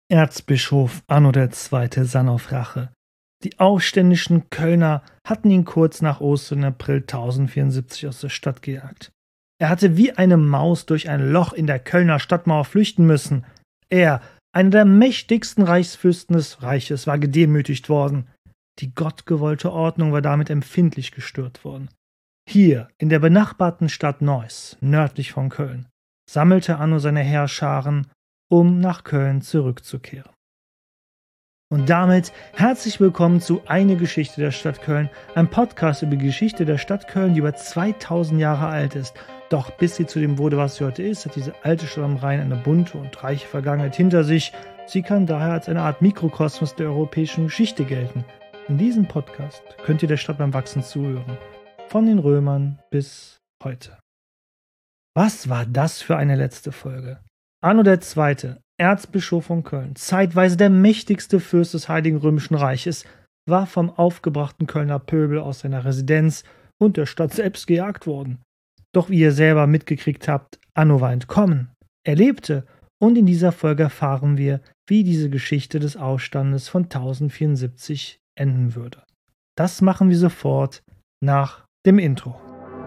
Erzbischof Anno II. Sann auf Rache. Die aufständischen Kölner hatten ihn kurz nach Ostern im April 1074 aus der Stadt gejagt. Er hatte wie eine Maus durch ein Loch in der Kölner Stadtmauer flüchten müssen. Er, einer der mächtigsten Reichsfürsten des Reiches, war gedemütigt worden. Die gottgewollte Ordnung war damit empfindlich gestört worden. Hier, in der benachbarten Stadt Neuss, nördlich von Köln, sammelte Anno seine Heerscharen, um nach Köln zurückzukehren. Und damit herzlich willkommen zu Eine Geschichte der Stadt Köln, ein Podcast über die Geschichte der Stadt Köln, die über 2000 Jahre alt ist. Doch bis sie zu dem wurde, was sie heute ist, hat diese alte Stadt am Rhein eine bunte und reiche Vergangenheit hinter sich. Sie kann daher als eine Art Mikrokosmos der europäischen Geschichte gelten. In diesem Podcast könnt ihr der Stadt beim Wachsen zuhören. Von den Römern bis heute. Was war das für eine letzte Folge? Anno II., Erzbischof von Köln, zeitweise der mächtigste Fürst des Heiligen Römischen Reiches, war vom aufgebrachten Kölner Pöbel aus seiner Residenz und der Stadt selbst gejagt worden. Doch wie ihr selber mitgekriegt habt, Anno war entkommen. Er lebte und in dieser Folge erfahren wir, wie diese Geschichte des Aufstandes von 1074 enden würde. Das machen wir sofort nach dem Intro.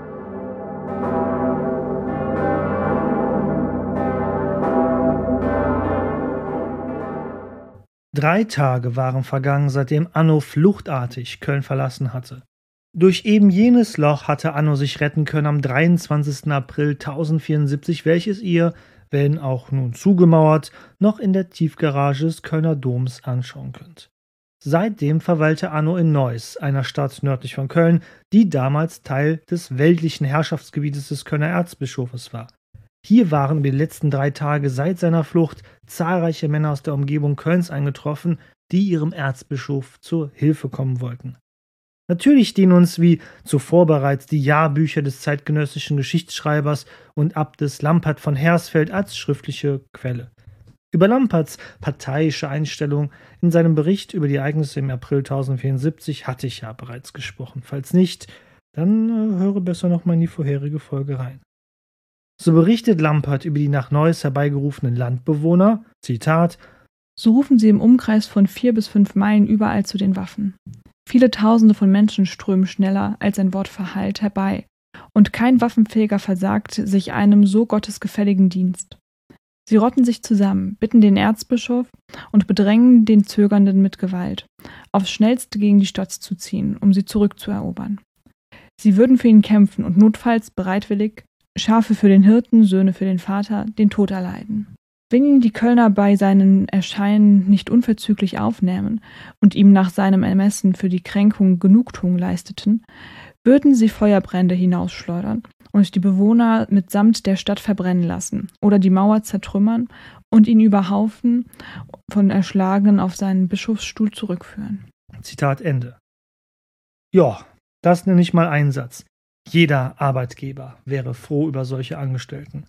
Drei Tage waren vergangen, seitdem Anno fluchtartig Köln verlassen hatte. Durch eben jenes Loch hatte Anno sich retten können am 23. April 1074, welches ihr, wenn auch nun zugemauert, noch in der Tiefgarage des Kölner Doms anschauen könnt. Seitdem verweilte Anno in Neuss, einer Stadt nördlich von Köln, die damals Teil des weltlichen Herrschaftsgebietes des Kölner Erzbischofes war. Hier waren über die letzten 3 Tage seit seiner Flucht zahlreiche Männer aus der Umgebung Kölns eingetroffen, die ihrem Erzbischof zur Hilfe kommen wollten. Natürlich stehen uns wie zuvor bereits die Jahrbücher des zeitgenössischen Geschichtsschreibers und Abtes Lampert von Hersfeld als schriftliche Quelle. Über Lamperts parteiische Einstellung in seinem Bericht über die Ereignisse im April 1074 hatte ich ja bereits gesprochen. Falls nicht, dann höre besser nochmal in die vorherige Folge rein. So berichtet Lampert über die nach Neuss herbeigerufenen Landbewohner, Zitat: So rufen sie im Umkreis von 4 bis 5 Meilen überall zu den Waffen. Viele Tausende von Menschen strömen schneller, als ein Wort verhallt, herbei, und kein Waffenfähiger versagt sich einem so gottesgefälligen Dienst. Sie rotten sich zusammen, bitten den Erzbischof und bedrängen den Zögernden mit Gewalt, aufs Schnellste gegen die Stadt zu ziehen, um sie zurückzuerobern. Sie würden für ihn kämpfen und notfalls bereitwillig Schafe für den Hirten, Söhne für den Vater, den Tod erleiden. Wenn ihn die Kölner bei seinen Erscheinen nicht unverzüglich aufnähmen und ihm nach seinem Ermessen für die Kränkung Genugtuung leisteten, würden sie Feuerbrände hinausschleudern und die Bewohner mitsamt der Stadt verbrennen lassen oder die Mauer zertrümmern und ihn über Haufen von Erschlagenen auf seinen Bischofsstuhl zurückführen. Zitat Ende. Ja, das nenne ich mal Einsatz. Jeder Arbeitgeber wäre froh über solche Angestellten.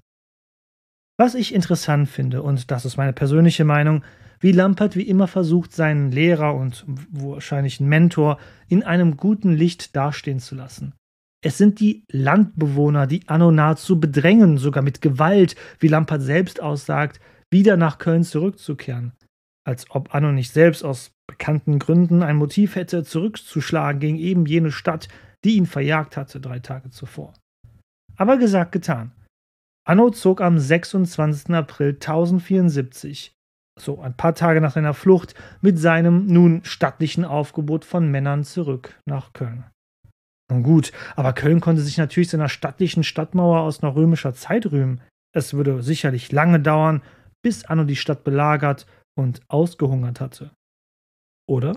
Was ich interessant finde, und das ist meine persönliche Meinung, wie Lampert wie immer versucht, seinen Lehrer und wahrscheinlich einen Mentor in einem guten Licht dastehen zu lassen. Es sind die Landbewohner, die Anno nahezu bedrängen, sogar mit Gewalt, wie Lampert selbst aussagt, wieder nach Köln zurückzukehren. Als ob Anno nicht selbst aus bekannten Gründen ein Motiv hätte, zurückzuschlagen gegen eben jene Stadt, die ihn verjagt hatte 3 Tage zuvor. Aber gesagt, getan. Anno zog am 26. April 1074, so ein paar Tage nach seiner Flucht, mit seinem nun stattlichen Aufgebot von Männern zurück nach Köln. Nun gut, aber Köln konnte sich natürlich seiner stattlichen Stadtmauer aus noch römischer Zeit rühmen. Es würde sicherlich lange dauern, bis Anno die Stadt belagert und ausgehungert hatte. Oder?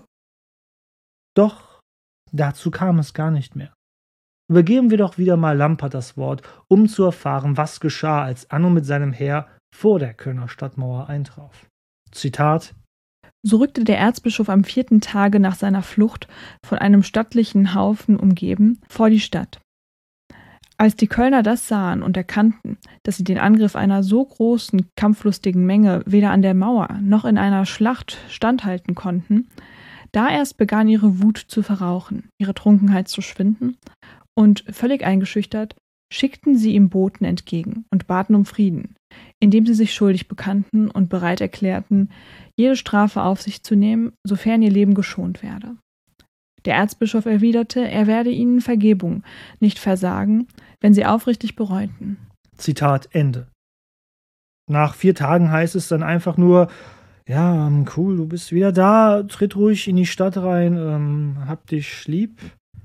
Doch dazu kam es gar nicht mehr. Übergeben wir doch wieder mal Lampert das Wort, um zu erfahren, was geschah, als Anno mit seinem Heer vor der Kölner Stadtmauer eintraf. Zitat: So rückte der Erzbischof am 4. Tage nach seiner Flucht, von einem stattlichen Haufen umgeben, vor die Stadt. Als die Kölner das sahen und erkannten, dass sie den Angriff einer so großen, kampflustigen Menge weder an der Mauer noch in einer Schlacht standhalten konnten, da erst begann ihre Wut zu verrauchen, ihre Trunkenheit zu schwinden, und völlig eingeschüchtert schickten sie ihm Boten entgegen und baten um Frieden, indem sie sich schuldig bekannten und bereit erklärten, jede Strafe auf sich zu nehmen, sofern ihr Leben geschont werde. Der Erzbischof erwiderte, er werde ihnen Vergebung nicht versagen, wenn sie aufrichtig bereuten. Zitat Ende. Nach 4 Tagen heißt es dann einfach nur, ja, cool, du bist wieder da, tritt ruhig in die Stadt rein, hab dich lieb.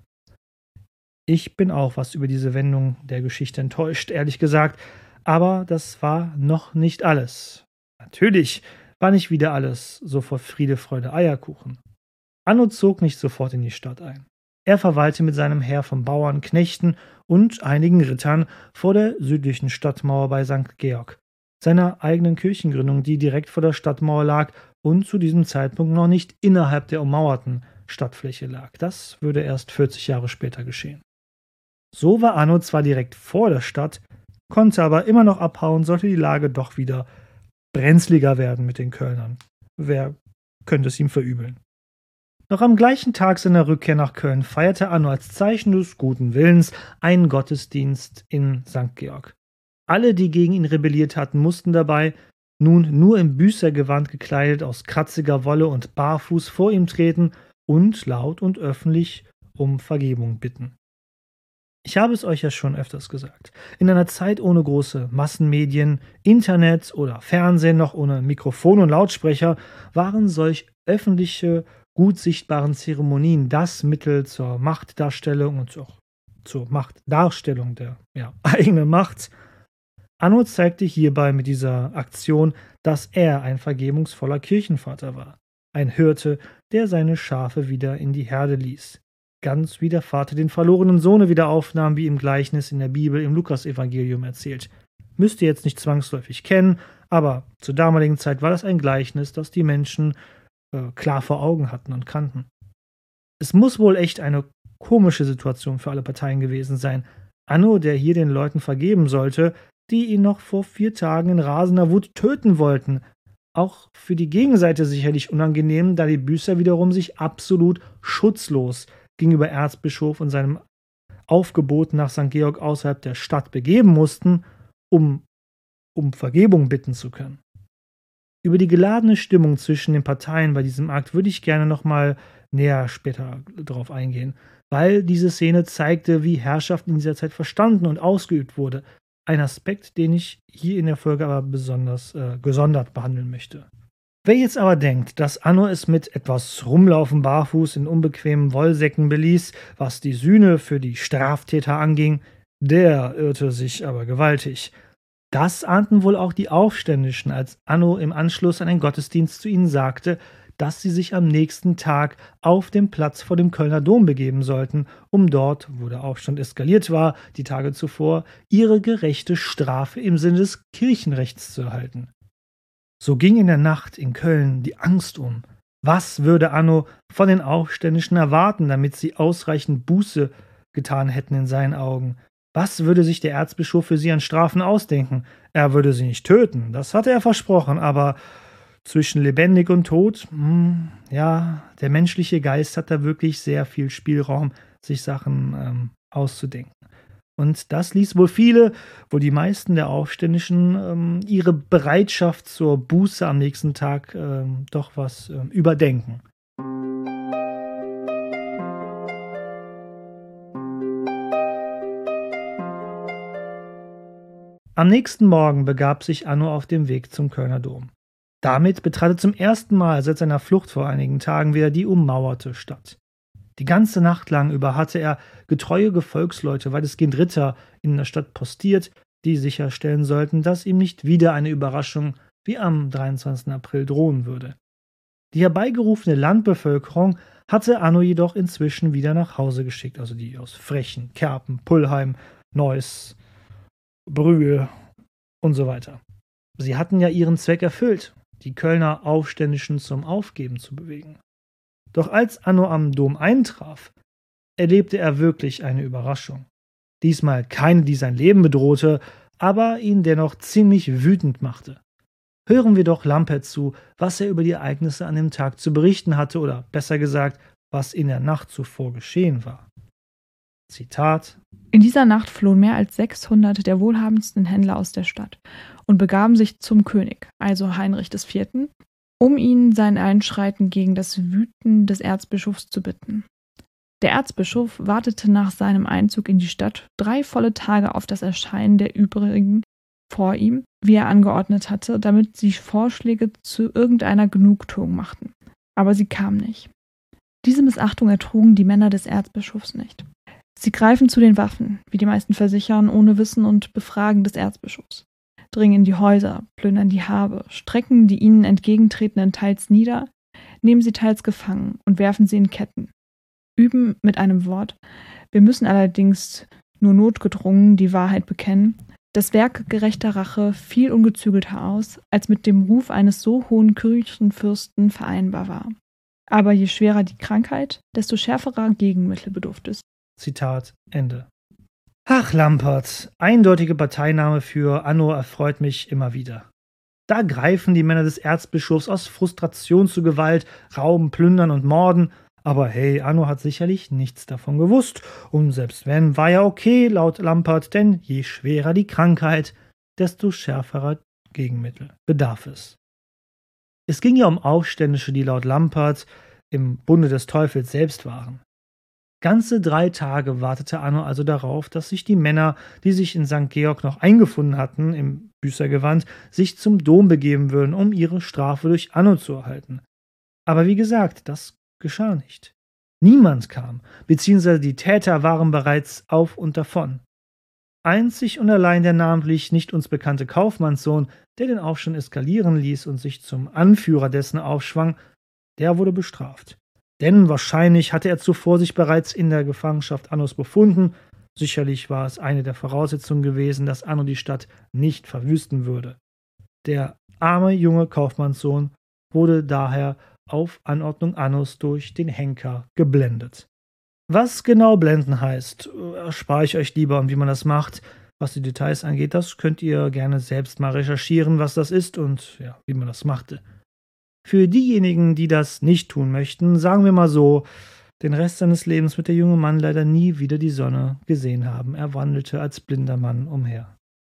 Ich bin auch was über diese Wendung der Geschichte enttäuscht, ehrlich gesagt, aber das war noch nicht alles. Natürlich war nicht wieder alles sofort Friede, Freude, Eierkuchen. Anno zog nicht sofort in die Stadt ein. Er verweilte mit seinem Heer von Bauern, Knechten und einigen Rittern vor der südlichen Stadtmauer bei St. Georg, seiner eigenen Kirchengründung, die direkt vor der Stadtmauer lag und zu diesem Zeitpunkt noch nicht innerhalb der ummauerten Stadtfläche lag. Das würde erst 40 Jahre später geschehen. So war Anno zwar direkt vor der Stadt, konnte aber immer noch abhauen, sollte die Lage doch wieder brenzliger werden mit den Kölnern. Wer könnte es ihm verübeln? Noch am gleichen Tag seiner Rückkehr nach Köln feierte Anno als Zeichen des guten Willens einen Gottesdienst in St. Georg. Alle, die gegen ihn rebelliert hatten, mussten dabei, nun nur im Büßergewand gekleidet, aus kratziger Wolle und barfuß vor ihm treten und laut und öffentlich um Vergebung bitten. Ich habe es euch ja schon öfters gesagt. In einer Zeit ohne große Massenmedien, Internet oder Fernsehen, noch ohne Mikrofon und Lautsprecher, waren solch öffentliche, gut sichtbaren Zeremonien das Mittel zur Machtdarstellung und auch zur Machtdarstellung der eigenen Macht. Anno zeigte hierbei mit dieser Aktion, dass er ein vergebungsvoller Kirchenvater war. Ein Hirte, der seine Schafe wieder in die Herde ließ. Ganz wie der Vater den verlorenen Sohn wieder aufnahm, wie im Gleichnis in der Bibel im Lukasevangelium erzählt. Müsst ihr jetzt nicht zwangsläufig kennen, aber zur damaligen Zeit war das ein Gleichnis, das die Menschen klar vor Augen hatten und kannten. Es muss wohl echt eine komische Situation für alle Parteien gewesen sein. Anno, der hier den Leuten vergeben sollte, die ihn noch vor 4 Tagen in rasender Wut töten wollten. Auch für die Gegenseite sicherlich unangenehm, da die Büßer wiederum sich absolut schutzlos gegenüber Erzbischof und seinem Aufgebot nach St. Georg außerhalb der Stadt begeben mussten, um Vergebung bitten zu können. Über die geladene Stimmung zwischen den Parteien bei diesem Akt würde ich gerne nochmal näher später darauf eingehen, weil diese Szene zeigte, wie Herrschaft in dieser Zeit verstanden und ausgeübt wurde. Ein Aspekt, den ich hier in der Folge aber besonders gesondert behandeln möchte. Wer jetzt aber denkt, dass Anno es mit etwas Rumlaufen barfuß in unbequemen Wollsäcken beließ, was die Sühne für die Straftäter anging, der irrte sich aber gewaltig. Das ahnten wohl auch die Aufständischen, als Anno im Anschluss an den Gottesdienst zu ihnen sagte, dass sie sich am nächsten Tag auf den Platz vor dem Kölner Dom begeben sollten, um dort, wo der Aufstand eskaliert war, die Tage zuvor, ihre gerechte Strafe im Sinne des Kirchenrechts zu erhalten. So ging in der Nacht in Köln die Angst um. Was würde Anno von den Aufständischen erwarten, damit sie ausreichend Buße getan hätten in seinen Augen? Was würde sich der Erzbischof für sie an Strafen ausdenken? Er würde sie nicht töten, das hatte er versprochen, aber zwischen lebendig und tot, der menschliche Geist hat da wirklich sehr viel Spielraum, sich Sachen auszudenken. Und das ließ wohl die meisten der Aufständischen, ihre Bereitschaft zur Buße am nächsten Tag doch was überdenken. Am nächsten Morgen begab sich Anno auf dem Weg zum Kölner Dom. Damit betrat er zum ersten Mal seit seiner Flucht vor einigen Tagen wieder die ummauerte Stadt. Die ganze Nacht lang über hatte er getreue Gefolgsleute, weitestgehend Ritter, in der Stadt postiert, die sicherstellen sollten, dass ihm nicht wieder eine Überraschung wie am 23. April drohen würde. Die herbeigerufene Landbevölkerung hatte Anno jedoch inzwischen wieder nach Hause geschickt, also die aus Frechen, Kerpen, Pullheim, Neuss, Brühl und so weiter. Sie hatten ja ihren Zweck erfüllt, die Kölner Aufständischen zum Aufgeben zu bewegen. Doch als Anno am Dom eintraf, erlebte er wirklich eine Überraschung. Diesmal keine, die sein Leben bedrohte, aber ihn dennoch ziemlich wütend machte. Hören wir doch Lampert zu, was er über die Ereignisse an dem Tag zu berichten hatte oder besser gesagt, was in der Nacht zuvor geschehen war. Zitat: In dieser Nacht flohen mehr als 600 der wohlhabendsten Händler aus der Stadt und begaben sich zum König, also Heinrich IV., um ihn sein Einschreiten gegen das Wüten des Erzbischofs zu bitten. Der Erzbischof wartete nach seinem Einzug in die Stadt 3 volle Tage auf das Erscheinen der übrigen vor ihm, wie er angeordnet hatte, damit sie Vorschläge zu irgendeiner Genugtuung machten. Aber sie kamen nicht. Diese Missachtung ertrugen die Männer des Erzbischofs nicht. Sie greifen zu den Waffen, wie die meisten versichern, ohne Wissen und Befragen des Erzbischofs, dringen in die Häuser, plündern die Habe, strecken die ihnen entgegentretenden teils nieder, nehmen sie teils gefangen und werfen sie in Ketten. Üben mit einem Wort, wir müssen allerdings nur notgedrungen die Wahrheit bekennen, das Werk gerechter Rache viel ungezügelter aus, als mit dem Ruf eines so hohen Kirchenfürsten vereinbar war. Aber je schwerer die Krankheit, desto schärferer Gegenmittel bedurfte es. Zitat Ende. Ach, Lampert, eindeutige Parteinahme für Anno erfreut mich immer wieder. Da greifen die Männer des Erzbischofs aus Frustration zu Gewalt, rauben, plündern und morden. Aber hey, Anno hat sicherlich nichts davon gewusst. Und selbst wenn, war ja okay, laut Lampert, denn je schwerer die Krankheit, desto schärferer Gegenmittel bedarf es. Es ging ja um Aufständische, die laut Lampert im Bunde des Teufels selbst waren. Ganze 3 Tage wartete Anno also darauf, dass sich die Männer, die sich in St. Georg noch eingefunden hatten, im Büßergewand, sich zum Dom begeben würden, um ihre Strafe durch Anno zu erhalten. Aber wie gesagt, das geschah nicht. Niemand kam, beziehungsweise die Täter waren bereits auf und davon. Einzig und allein der namentlich nicht uns bekannte Kaufmannssohn, der den Aufstand eskalieren ließ und sich zum Anführer dessen aufschwang, der wurde bestraft. Denn wahrscheinlich hatte er zuvor sich bereits in der Gefangenschaft Annos befunden. Sicherlich war es eine der Voraussetzungen gewesen, dass Anno die Stadt nicht verwüsten würde. Der arme junge Kaufmannssohn wurde daher auf Anordnung Annos durch den Henker geblendet. Was genau blenden heißt, erspare ich euch lieber, und wie man das macht. Was die Details angeht, das könnt ihr gerne selbst mal recherchieren, was das ist und ja, wie man das machte. Für diejenigen, die das nicht tun möchten, sagen wir mal so, den Rest seines Lebens wird der junge Mann leider nie wieder die Sonne gesehen haben. Er wandelte als blinder Mann umher.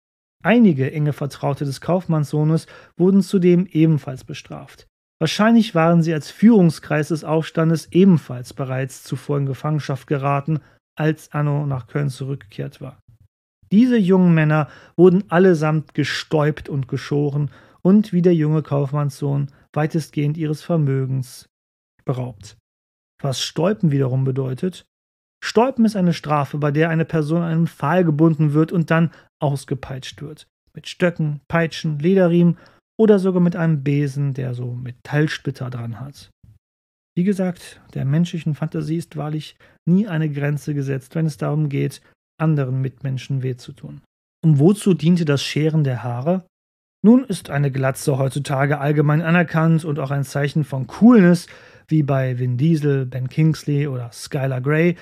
Einige enge Vertraute des Kaufmannssohnes wurden zudem ebenfalls bestraft. Wahrscheinlich waren sie als Führungskreis des Aufstandes ebenfalls bereits zuvor in Gefangenschaft geraten, als Anno nach Köln zurückgekehrt war. Diese jungen Männer wurden allesamt gestäupt und geschoren und wie der junge Kaufmannssohn weitestgehend ihres Vermögens beraubt. Was Stäupen wiederum bedeutet: Stäupen ist eine Strafe, bei der eine Person an einen Pfahl gebunden wird und dann ausgepeitscht wird. Mit Stöcken, Peitschen, Lederriemen oder sogar mit einem Besen, der so Metallsplitter dran hat. Wie gesagt, der menschlichen Fantasie ist wahrlich nie eine Grenze gesetzt, wenn es darum geht, anderen Mitmenschen weh zu tun. Und wozu diente das Scheren der Haare? Nun ist eine Glatze heutzutage allgemein anerkannt und auch ein Zeichen von Coolness, wie bei Vin Diesel, Ben Kingsley oder Skylar Grey.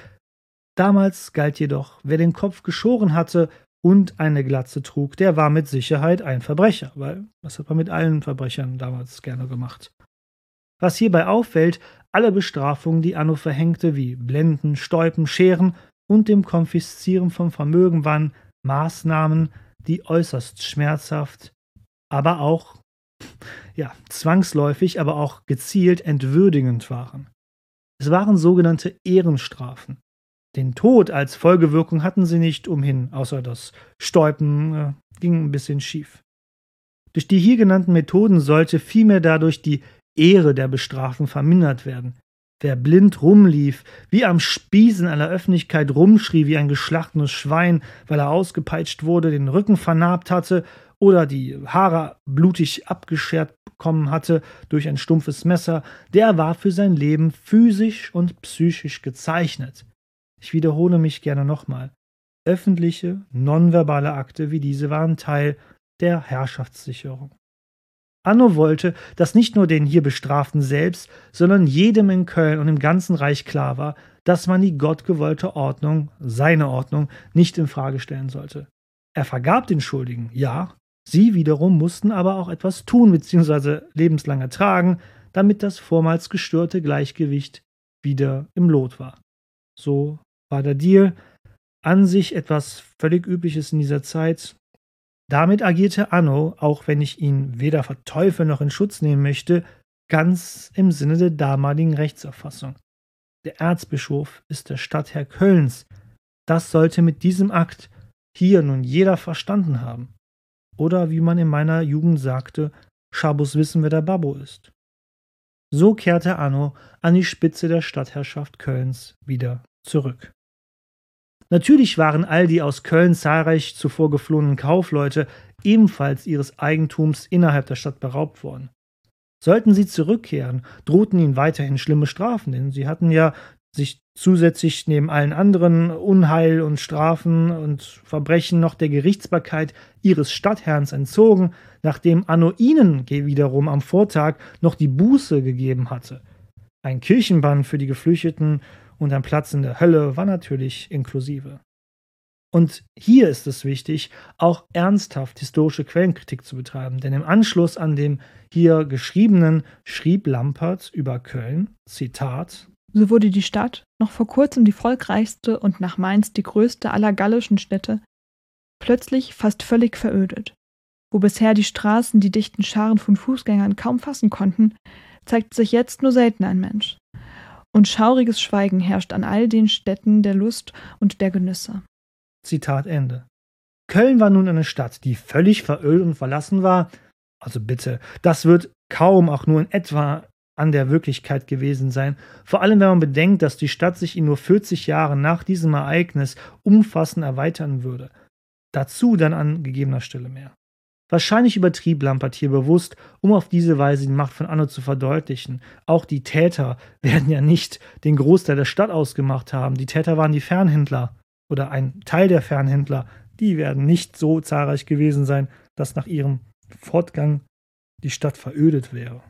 Damals galt jedoch, wer den Kopf geschoren hatte und eine Glatze trug, der war mit Sicherheit ein Verbrecher, weil das hat man mit allen Verbrechern damals gerne gemacht. Was hierbei auffällt, alle Bestrafungen, die Anno verhängte, wie Blenden, Stäupen, Scheren und dem Konfiszieren von Vermögen, waren Maßnahmen, die äußerst schmerzhaft, aber auch, zwangsläufig, aber auch gezielt entwürdigend waren. Es waren sogenannte Ehrenstrafen. Den Tod als Folgewirkung hatten sie nicht umhin, außer das Stäupen ging ein bisschen schief. Durch die hier genannten Methoden sollte vielmehr dadurch die Ehre der Bestraften vermindert werden. Wer blind rumlief, wie am Spieß in aller Öffentlichkeit rumschrie wie ein geschlachtetes Schwein, weil er ausgepeitscht wurde, den Rücken vernarbt hatte oder die Haare blutig abgeschert bekommen hatte durch ein stumpfes Messer, der war für sein Leben physisch und psychisch gezeichnet. Ich wiederhole mich gerne nochmal. Öffentliche, nonverbale Akte wie diese waren Teil der Herrschaftssicherung. Anno wollte, dass nicht nur den hier Bestraften selbst, sondern jedem in Köln und im ganzen Reich klar war, dass man die gottgewollte Ordnung, seine Ordnung, nicht in Frage stellen sollte. Er vergab den Schuldigen, ja, sie wiederum mussten aber auch etwas tun bzw. lebenslang ertragen, damit das vormals gestörte Gleichgewicht wieder im Lot war. So war der Deal. An sich etwas völlig Übliches in dieser Zeit. Damit agierte Anno, auch wenn ich ihn weder verteufeln noch in Schutz nehmen möchte, ganz im Sinne der damaligen Rechtsauffassung. Der Erzbischof ist der Stadtherr Kölns. Das sollte mit diesem Akt hier nun jeder verstanden haben. Oder wie man in meiner Jugend sagte, Schabus wissen, wer der Babbo ist. So kehrte Anno an die Spitze der Stadtherrschaft Kölns wieder zurück. Natürlich waren all die aus Köln zahlreich zuvor geflohenen Kaufleute ebenfalls ihres Eigentums innerhalb der Stadt beraubt worden. Sollten sie zurückkehren, drohten ihnen weiterhin schlimme Strafen, denn sie hatten ja sich zusätzlich neben allen anderen Unheil und Strafen und Verbrechen noch der Gerichtsbarkeit ihres Stadtherrn entzogen, nachdem Anno ihnen wiederum am Vortag noch die Buße gegeben hatte. Ein Kirchenbann für die Geflüchteten und ein Platz in der Hölle war natürlich inklusive. Und hier ist es wichtig, auch ernsthaft historische Quellenkritik zu betreiben, denn im Anschluss an dem hier geschriebenen schrieb Lampert über Köln, Zitat: So wurde die Stadt, noch vor kurzem die volkreichste und nach Mainz die größte aller gallischen Städte, plötzlich fast völlig verödet. Wo bisher die Straßen die dichten Scharen von Fußgängern kaum fassen konnten, zeigt sich jetzt nur selten ein Mensch. Und schauriges Schweigen herrscht an all den Städten der Lust und der Genüsse. Zitat Ende. Köln war nun eine Stadt, die völlig verödet und verlassen war. Also bitte, das wird kaum auch nur in etwa an der Wirklichkeit gewesen sein. Vor allem, wenn man bedenkt, dass die Stadt sich in nur 40 Jahren nach diesem Ereignis umfassend erweitern würde. Dazu dann an gegebener Stelle mehr. Wahrscheinlich übertrieb Lampert hier bewusst, um auf diese Weise die Macht von Anno zu verdeutlichen. Auch die Täter werden ja nicht den Großteil der Stadt ausgemacht haben. Die Täter waren die Fernhändler oder ein Teil der Fernhändler. Die werden nicht so zahlreich gewesen sein, dass nach ihrem Fortgang die Stadt verödet wäre.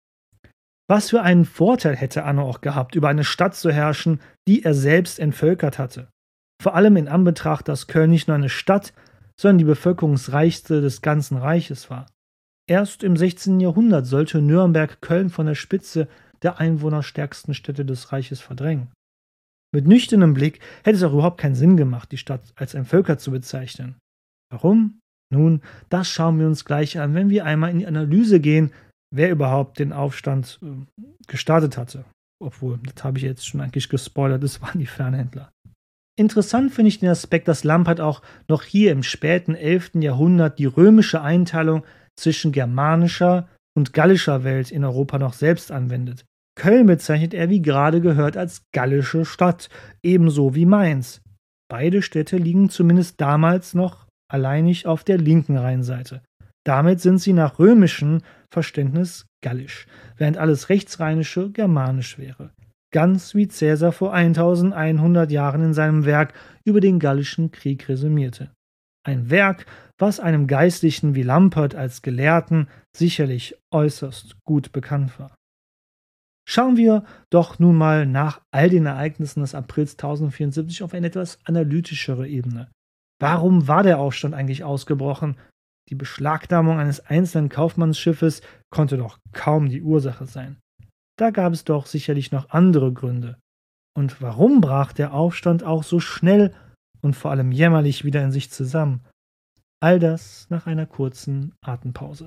Was für einen Vorteil hätte Anno auch gehabt, über eine Stadt zu herrschen, die er selbst entvölkert hatte. Vor allem in Anbetracht, dass Köln nicht nur eine Stadt, sondern die bevölkerungsreichste des ganzen Reiches war. Erst im 16. Jahrhundert sollte Nürnberg Köln von der Spitze der einwohnerstärksten Städte des Reiches verdrängen. Mit nüchternem Blick hätte es auch überhaupt keinen Sinn gemacht, die Stadt als entvölkert zu bezeichnen. Warum? Nun, das schauen wir uns gleich an, wenn wir einmal in die Analyse gehen, wer überhaupt den Aufstand gestartet hatte. Obwohl, das habe ich jetzt schon eigentlich gespoilert, das waren die Fernhändler. Interessant finde ich den Aspekt, dass Lampert auch noch hier im späten 11. Jahrhundert die römische Einteilung zwischen germanischer und gallischer Welt in Europa noch selbst anwendet. Köln bezeichnet er, wie gerade gehört, als gallische Stadt, ebenso wie Mainz. Beide Städte liegen zumindest damals noch alleinig auf der linken Rheinseite. Damit sind sie nach römischem Verständnis gallisch, während alles rechtsrheinische germanisch wäre. Ganz wie Caesar vor 1100 Jahren in seinem Werk über den Gallischen Krieg resümierte. Ein Werk, was einem Geistlichen wie Lampert als Gelehrten sicherlich äußerst gut bekannt war. Schauen wir doch nun mal nach all den Ereignissen des Aprils 1074 auf eine etwas analytischere Ebene. Warum war der Aufstand eigentlich ausgebrochen? Die Beschlagnahmung eines einzelnen Kaufmannsschiffes konnte doch kaum die Ursache sein. Da gab es doch sicherlich noch andere Gründe. Und warum brach der Aufstand auch so schnell und vor allem jämmerlich wieder in sich zusammen? All das nach einer kurzen Atempause.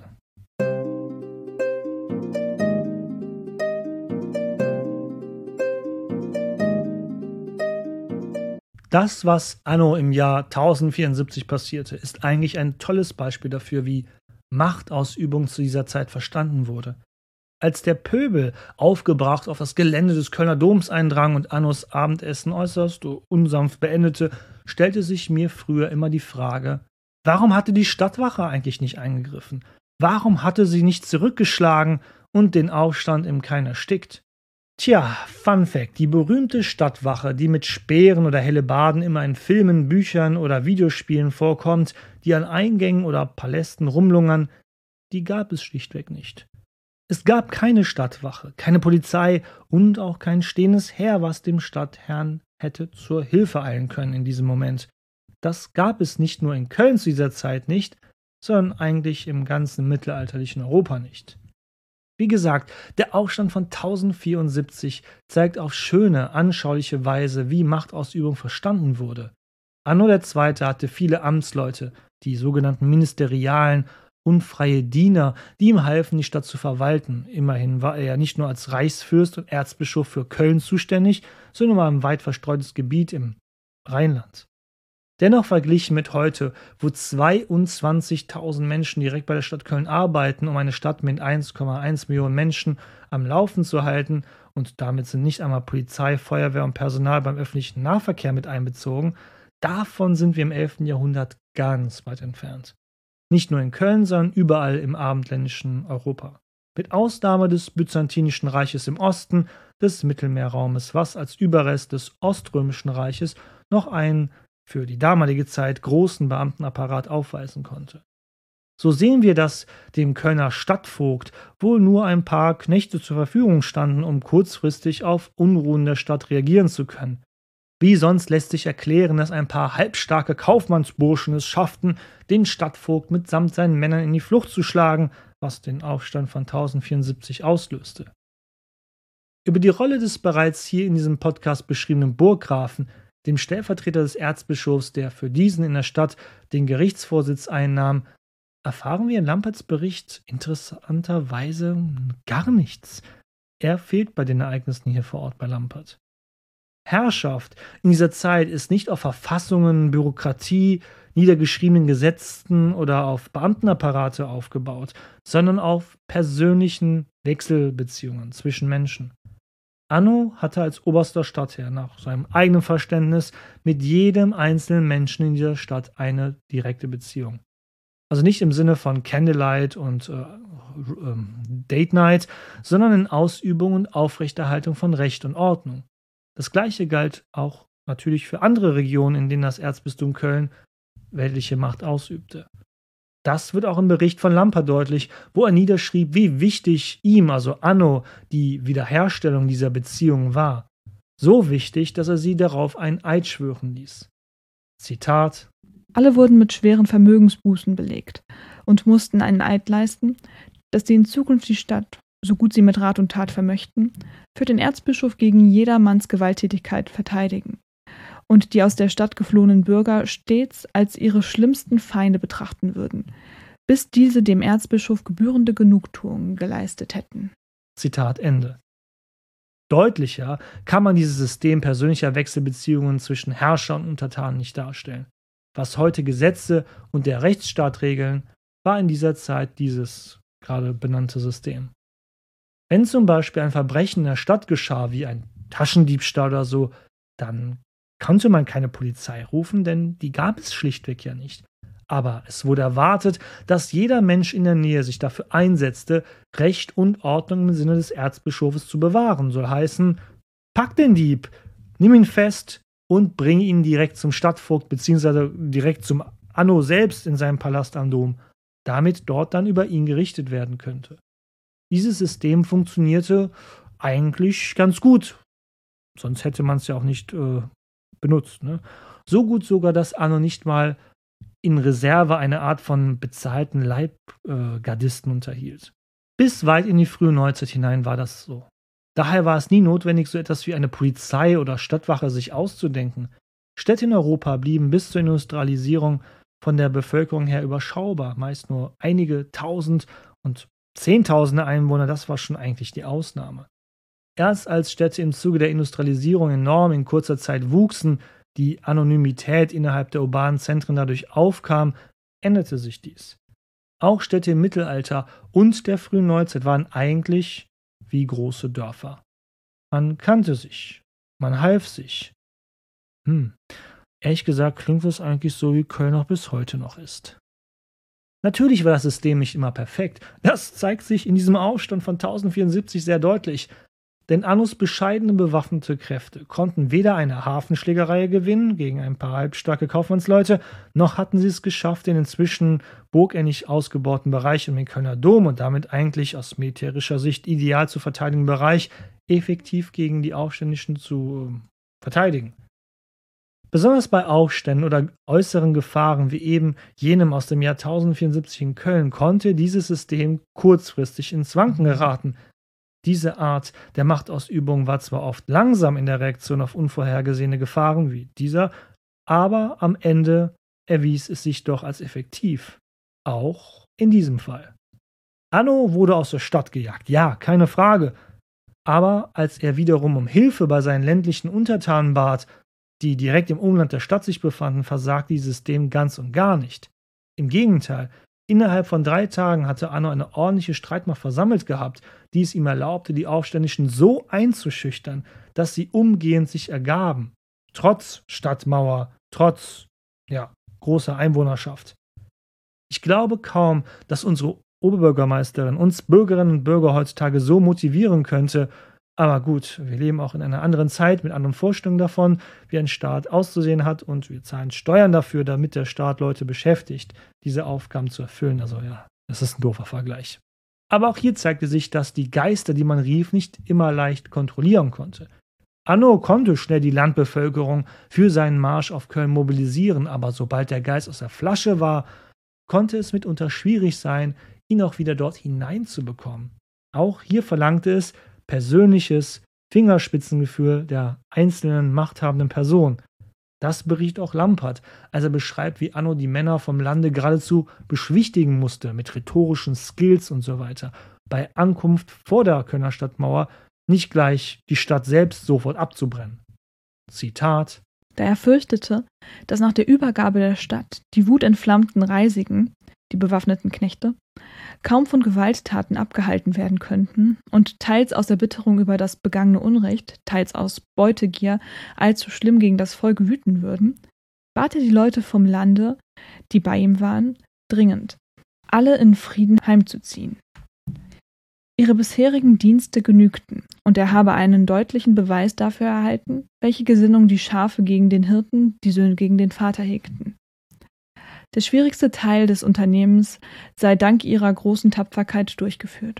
Das, was anno im Jahr 1074 passierte, ist eigentlich ein tolles Beispiel dafür, wie Machtausübung zu dieser Zeit verstanden wurde. Als der Pöbel aufgebracht auf das Gelände des Kölner Doms eindrang und Annos Abendessen äußerst unsanft beendete, stellte sich mir früher immer die Frage, warum hatte die Stadtwache eigentlich nicht eingegriffen? Warum hatte sie nicht zurückgeschlagen und den Aufstand im Keim erstickt? Tja, Fun Fact, die berühmte Stadtwache, die mit Speeren oder Hellebarden immer in Filmen, Büchern oder Videospielen vorkommt, die an Eingängen oder Palästen rumlungern, die gab es schlichtweg nicht. Es gab keine Stadtwache, keine Polizei und auch kein stehendes Heer, was dem Stadtherrn hätte zur Hilfe eilen können in diesem Moment. Das gab es nicht nur in Köln zu dieser Zeit nicht, sondern eigentlich im ganzen mittelalterlichen Europa nicht. Wie gesagt, der Aufstand von 1074 zeigt auf schöne, anschauliche Weise, wie Machtausübung verstanden wurde. Anno II. Hatte viele Amtsleute, die sogenannten Ministerialen, unfreie Diener, die ihm halfen, die Stadt zu verwalten. Immerhin war er ja nicht nur als Reichsfürst und Erzbischof für Köln zuständig, sondern war ein weit verstreutes Gebiet im Rheinland. Dennoch verglichen mit heute, wo 22.000 Menschen direkt bei der Stadt Köln arbeiten, um eine Stadt mit 1,1 Millionen Menschen am Laufen zu halten, und damit sind nicht einmal Polizei, Feuerwehr und Personal beim öffentlichen Nahverkehr mit einbezogen, davon sind wir im 11. Jahrhundert ganz weit entfernt. Nicht nur in Köln, sondern überall im abendländischen Europa. Mit Ausnahme des Byzantinischen Reiches im Osten, des Mittelmeerraumes, was als Überrest des Oströmischen Reiches noch einen für die damalige Zeit großen Beamtenapparat aufweisen konnte. So sehen wir, dass dem Kölner Stadtvogt wohl nur ein paar Knechte zur Verfügung standen, um kurzfristig auf Unruhen der Stadt reagieren zu können. Wie sonst lässt sich erklären, dass ein paar halbstarke Kaufmannsburschen es schafften, den Stadtvogt mitsamt seinen Männern in die Flucht zu schlagen, was den Aufstand von 1074 auslöste. Über die Rolle des bereits hier in diesem Podcast beschriebenen Burggrafen, dem Stellvertreter des Erzbischofs, der für diesen in der Stadt den Gerichtsvorsitz einnahm, erfahren wir in Lamperts Bericht interessanterweise gar nichts. Er fehlt bei den Ereignissen hier vor Ort bei Lampert. Herrschaft in dieser Zeit ist nicht auf Verfassungen, Bürokratie, niedergeschriebenen Gesetzen oder auf Beamtenapparate aufgebaut, sondern auf persönlichen Wechselbeziehungen zwischen Menschen. Anno hatte als oberster Stadtherr nach seinem eigenen Verständnis mit jedem einzelnen Menschen in dieser Stadt eine direkte Beziehung. Also nicht im Sinne von Candlelight und Date Night, sondern in Ausübung und Aufrechterhaltung von Recht und Ordnung. Das Gleiche galt auch natürlich für andere Regionen, in denen das Erzbistum Köln weltliche Macht ausübte. Das wird auch im Bericht von Lampert deutlich, wo er niederschrieb, wie wichtig ihm, also Anno, die Wiederherstellung dieser Beziehung war. So wichtig, dass er sie darauf einen Eid schwören ließ. Zitat: Alle wurden mit schweren Vermögensbußen belegt und mussten einen Eid leisten, dass sie in Zukunft die Stadt, so gut sie mit Rat und Tat vermöchten, für den Erzbischof gegen jedermanns Gewalttätigkeit verteidigen und die aus der Stadt geflohenen Bürger stets als ihre schlimmsten Feinde betrachten würden, bis diese dem Erzbischof gebührende Genugtuung geleistet hätten. Zitat Ende. Deutlicher kann man dieses System persönlicher Wechselbeziehungen zwischen Herrscher und Untertanen nicht darstellen. Was heute Gesetze und der Rechtsstaat regeln, war in dieser Zeit dieses gerade benannte System. Wenn zum Beispiel ein Verbrechen in der Stadt geschah, wie ein Taschendiebstahl oder so, dann konnte man keine Polizei rufen, denn die gab es schlichtweg ja nicht. Aber es wurde erwartet, dass jeder Mensch in der Nähe sich dafür einsetzte, Recht und Ordnung im Sinne des Erzbischofes zu bewahren. Soll heißen, pack den Dieb, nimm ihn fest und bring ihn direkt zum Stadtvogt bzw. direkt zum Anno selbst in seinem Palast am Dom, damit dort dann über ihn gerichtet werden könnte. Dieses System funktionierte eigentlich ganz gut. Sonst hätte man es ja auch nicht benutzt. Ne? So gut sogar, dass Anno nicht mal in Reserve eine Art von bezahlten Leibgardisten unterhielt. Bis weit in die frühe Neuzeit hinein war das so. Daher war es nie notwendig, so etwas wie eine Polizei oder Stadtwache sich auszudenken. Städte in Europa blieben bis zur Industrialisierung von der Bevölkerung her überschaubar, meist nur einige Tausend und Zehntausende Einwohner, das war schon eigentlich die Ausnahme. Erst als Städte im Zuge der Industrialisierung enorm in kurzer Zeit wuchsen, die Anonymität innerhalb der urbanen Zentren dadurch aufkam, änderte sich dies. Auch Städte im Mittelalter und der frühen Neuzeit waren eigentlich wie große Dörfer. Man kannte sich, man half sich. Ehrlich gesagt klingt das eigentlich so, wie Köln auch bis heute noch ist. Natürlich war das System nicht immer perfekt. Das zeigt sich in diesem Aufstand von 1074 sehr deutlich. Denn Annos bescheidene bewaffnete Kräfte konnten weder eine Hafenschlägerei gewinnen gegen ein paar halbstarke Kaufmannsleute, noch hatten sie es geschafft, den inzwischen burgähnlich ausgebauten Bereich um den Kölner Dom und damit eigentlich aus militärischer Sicht ideal zu verteidigenden Bereich effektiv gegen die Aufständischen zu verteidigen. Besonders bei Aufständen oder äußeren Gefahren wie eben jenem aus dem Jahr 1074 in Köln konnte dieses System kurzfristig ins Wanken geraten. Diese Art der Machtausübung war zwar oft langsam in der Reaktion auf unvorhergesehene Gefahren wie dieser, Aber am Ende erwies es sich doch als effektiv. Auch in diesem Fall. Anno wurde aus der Stadt gejagt, ja, keine Frage. Aber als er wiederum um Hilfe bei seinen ländlichen Untertanen bat, die direkt im Umland der Stadt sich befanden, versagte dieses System ganz und gar nicht. Im Gegenteil, innerhalb von 3 Tagen hatte Anno eine ordentliche Streitmacht versammelt gehabt, die es ihm erlaubte, die Aufständischen so einzuschüchtern, dass sie umgehend sich ergaben. Trotz Stadtmauer, trotz, großer Einwohnerschaft. Ich glaube kaum, dass unsere Oberbürgermeisterin uns Bürgerinnen und Bürger heutzutage so motivieren könnte. Aber gut, wir leben auch in einer anderen Zeit mit anderen Vorstellungen davon, wie ein Staat auszusehen hat, und wir zahlen Steuern dafür, damit der Staat Leute beschäftigt, diese Aufgaben zu erfüllen. Also ja, das ist ein doofer Vergleich. Aber auch hier zeigte sich, dass die Geister, die man rief, nicht immer leicht kontrollieren konnte. Anno konnte schnell die Landbevölkerung für seinen Marsch auf Köln mobilisieren, aber sobald der Geist aus der Flasche war, konnte es mitunter schwierig sein, ihn auch wieder dort hineinzubekommen. Auch hier verlangte es persönliches Fingerspitzengefühl der einzelnen machthabenden Person. Das berichtet auch Lampert, als er beschreibt, wie Anno die Männer vom Lande geradezu beschwichtigen musste mit rhetorischen Skills und so weiter. Bei Ankunft vor der Kölner Stadtmauer nicht gleich die Stadt selbst sofort abzubrennen. Zitat: Da er fürchtete, dass nach der Übergabe der Stadt die wutentflammten Reisigen, die bewaffneten Knechte, kaum von Gewalttaten abgehalten werden könnten und teils aus Erbitterung über das begangene Unrecht, teils aus Beutegier allzu schlimm gegen das Volk wüten würden, bat er die Leute vom Lande, die bei ihm waren, dringend, alle in Frieden heimzuziehen. Ihre bisherigen Dienste genügten, und er habe einen deutlichen Beweis dafür erhalten, welche Gesinnung die Schafe gegen den Hirten, die Söhne gegen den Vater hegten. Der schwierigste Teil des Unternehmens sei dank ihrer großen Tapferkeit durchgeführt.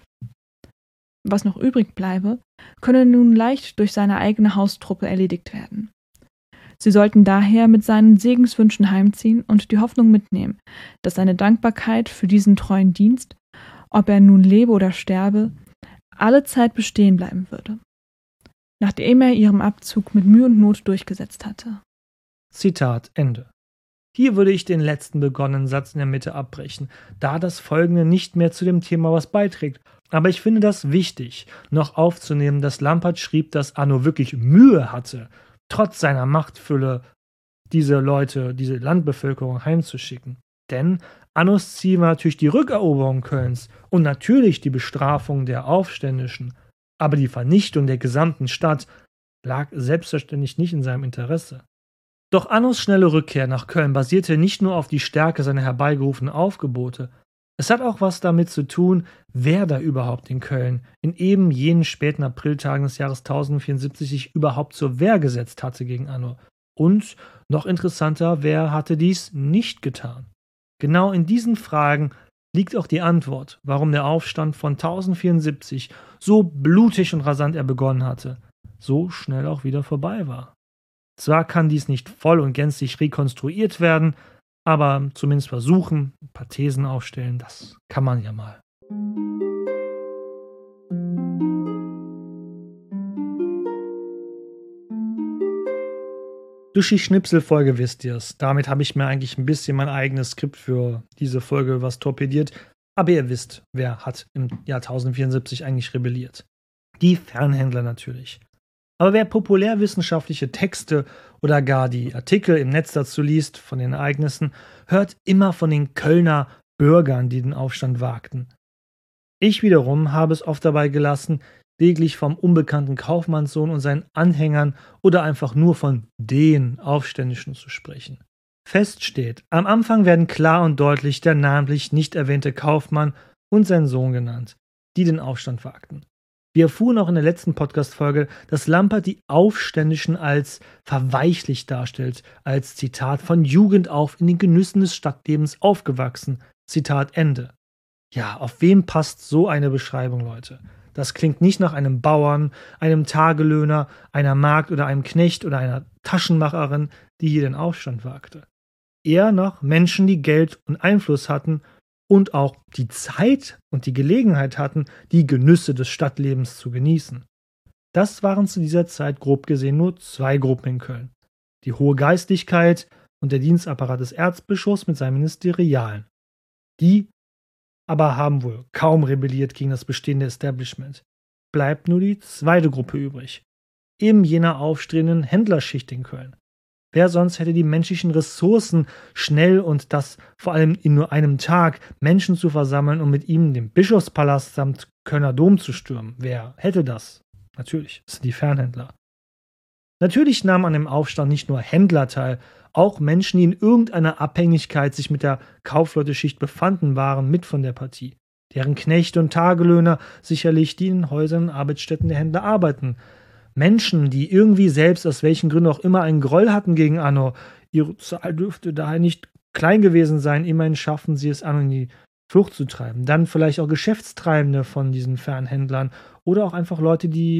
Was noch übrig bleibe, könne nun leicht durch seine eigene Haustruppe erledigt werden. Sie sollten daher mit seinen Segenswünschen heimziehen und die Hoffnung mitnehmen, dass seine Dankbarkeit für diesen treuen Dienst, ob er nun lebe oder sterbe, alle Zeit bestehen bleiben würde, nachdem er ihrem Abzug mit Mühe und Not durchgesetzt hatte. Zitat Ende. Hier würde ich den letzten begonnenen Satz in der Mitte abbrechen, da das Folgende nicht mehr zu dem Thema was beiträgt. Aber ich finde das wichtig, noch aufzunehmen, dass Lampert schrieb, dass Anno wirklich Mühe hatte, trotz seiner Machtfülle diese Leute, diese Landbevölkerung heimzuschicken. Denn Annos Ziel war natürlich die Rückeroberung Kölns und natürlich die Bestrafung der Aufständischen. Aber die Vernichtung der gesamten Stadt lag selbstverständlich nicht in seinem Interesse. Doch Annos schnelle Rückkehr nach Köln basierte nicht nur auf die Stärke seiner herbeigerufenen Aufgebote. Es hat auch was damit zu tun, wer da überhaupt in Köln in eben jenen späten Apriltagen des Jahres 1074 sich überhaupt zur Wehr gesetzt hatte gegen Anno. Und, noch interessanter, wer hatte dies nicht getan? Genau in diesen Fragen liegt auch die Antwort, warum der Aufstand von 1074, so blutig und rasant er begonnen hatte, so schnell auch wieder vorbei war. Zwar kann dies nicht voll und gänzlich rekonstruiert werden, aber zumindest versuchen, ein paar Thesen aufstellen, das kann man ja mal. Durch die Schnipselfolge wisst ihr es. Damit habe ich mir eigentlich ein bisschen mein eigenes Skript für diese Folge was torpediert. Aber ihr wisst, wer hat im Jahr 1074 eigentlich rebelliert. Die Fernhändler natürlich. Aber wer populärwissenschaftliche Texte oder gar die Artikel im Netz dazu liest von den Ereignissen, hört immer von den Kölner Bürgern, die den Aufstand wagten. Ich wiederum habe es oft dabei gelassen, lediglich vom unbekannten Kaufmannssohn und seinen Anhängern oder einfach nur von den Aufständischen zu sprechen. Fest steht, am Anfang werden klar und deutlich der namentlich nicht erwähnte Kaufmann und sein Sohn genannt, die den Aufstand wagten. Wir erfuhren auch in der letzten Podcast-Folge, dass Lampert die Aufständischen als verweichlicht darstellt, als Zitat von Jugend auf in den Genüssen des Stadtlebens aufgewachsen. Zitat Ende. Ja, auf wen passt so eine Beschreibung, Leute? Das klingt nicht nach einem Bauern, einem Tagelöhner, einer Magd oder einem Knecht oder einer Taschenmacherin, die hier den Aufstand wagte. Eher nach Menschen, die Geld und Einfluss hatten und auch die Zeit und die Gelegenheit hatten, die Genüsse des Stadtlebens zu genießen. Das waren zu dieser Zeit grob gesehen nur 2 Gruppen in Köln. die hohe Geistlichkeit und der Dienstapparat des Erzbischofs mit seinen Ministerialen. Die aber haben wohl kaum rebelliert gegen das bestehende Establishment. Bleibt nur die zweite Gruppe übrig, eben jener aufstrebenden Händlerschicht in Köln. Wer sonst hätte die menschlichen Ressourcen, schnell und das vor allem in nur einem Tag Menschen zu versammeln und mit ihm den Bischofspalast samt Kölner Dom zu stürmen? Wer hätte das? Natürlich, es sind die Fernhändler. Natürlich nahmen an dem Aufstand nicht nur Händler teil, auch Menschen, die in irgendeiner Abhängigkeit sich mit der Kaufleuteschicht befanden, waren mit von der Partie. Deren Knechte und Tagelöhner sicherlich, die in Häusern und Arbeitsstätten der Händler arbeiten. Menschen, die irgendwie selbst, aus welchen Gründen auch immer, einen Groll hatten gegen Anno. Ihre Zahl dürfte daher nicht klein gewesen sein. Immerhin schaffen sie es, Anno in die Flucht zu treiben. Dann vielleicht auch Geschäftstreibende von diesen Fernhändlern oder auch einfach Leute, die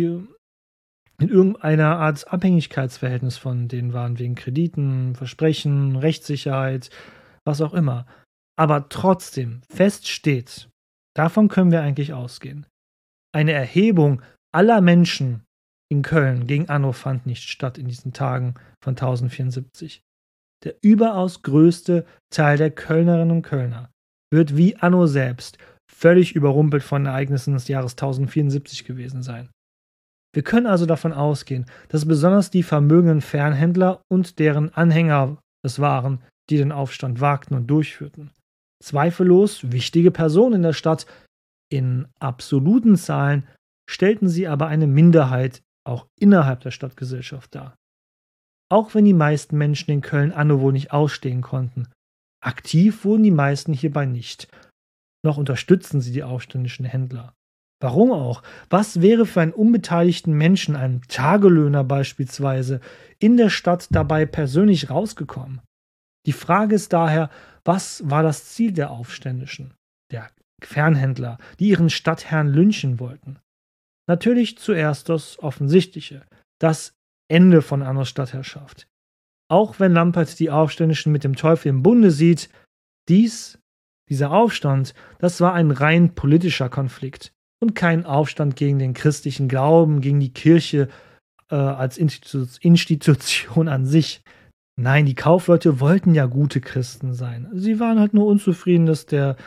in irgendeiner Art Abhängigkeitsverhältnis von denen waren, wegen Krediten, Versprechen, Rechtssicherheit, was auch immer. Aber trotzdem, fest steht, davon können wir eigentlich ausgehen. Eine Erhebung aller Menschen in Köln gegen Anno fand nicht statt in diesen Tagen von 1074. Der überaus größte Teil der Kölnerinnen und Kölner wird wie Anno selbst völlig überrumpelt von Ereignissen des Jahres 1074 gewesen sein. Wir können also davon ausgehen, dass besonders die vermögenden Fernhändler und deren Anhänger es waren, die den Aufstand wagten und durchführten. Zweifellos wichtige Personen in der Stadt, in absoluten Zahlen stellten sie aber eine Minderheit auch innerhalb der Stadtgesellschaft dar. Auch wenn die meisten Menschen in Köln Anno wohl nicht ausstehen konnten, aktiv wurden die meisten hierbei nicht. Noch unterstützten sie die aufständischen Händler. Warum auch? Was wäre für einen unbeteiligten Menschen, einem Tagelöhner beispielsweise, in der Stadt dabei persönlich rausgekommen? Die Frage ist daher, was war das Ziel der Aufständischen, der Fernhändler, die ihren Stadtherrn lynchen wollten? Natürlich zuerst das Offensichtliche, das Ende von Annos Stadtherrschaft. Auch wenn Lampert die Aufständischen mit dem Teufel im Bunde sieht, dieser Aufstand, das war ein rein politischer Konflikt und kein Aufstand gegen den christlichen Glauben, gegen die Kirche als Institution an sich. Nein, die Kaufleute wollten ja gute Christen sein. Sie waren halt nur unzufrieden, dass der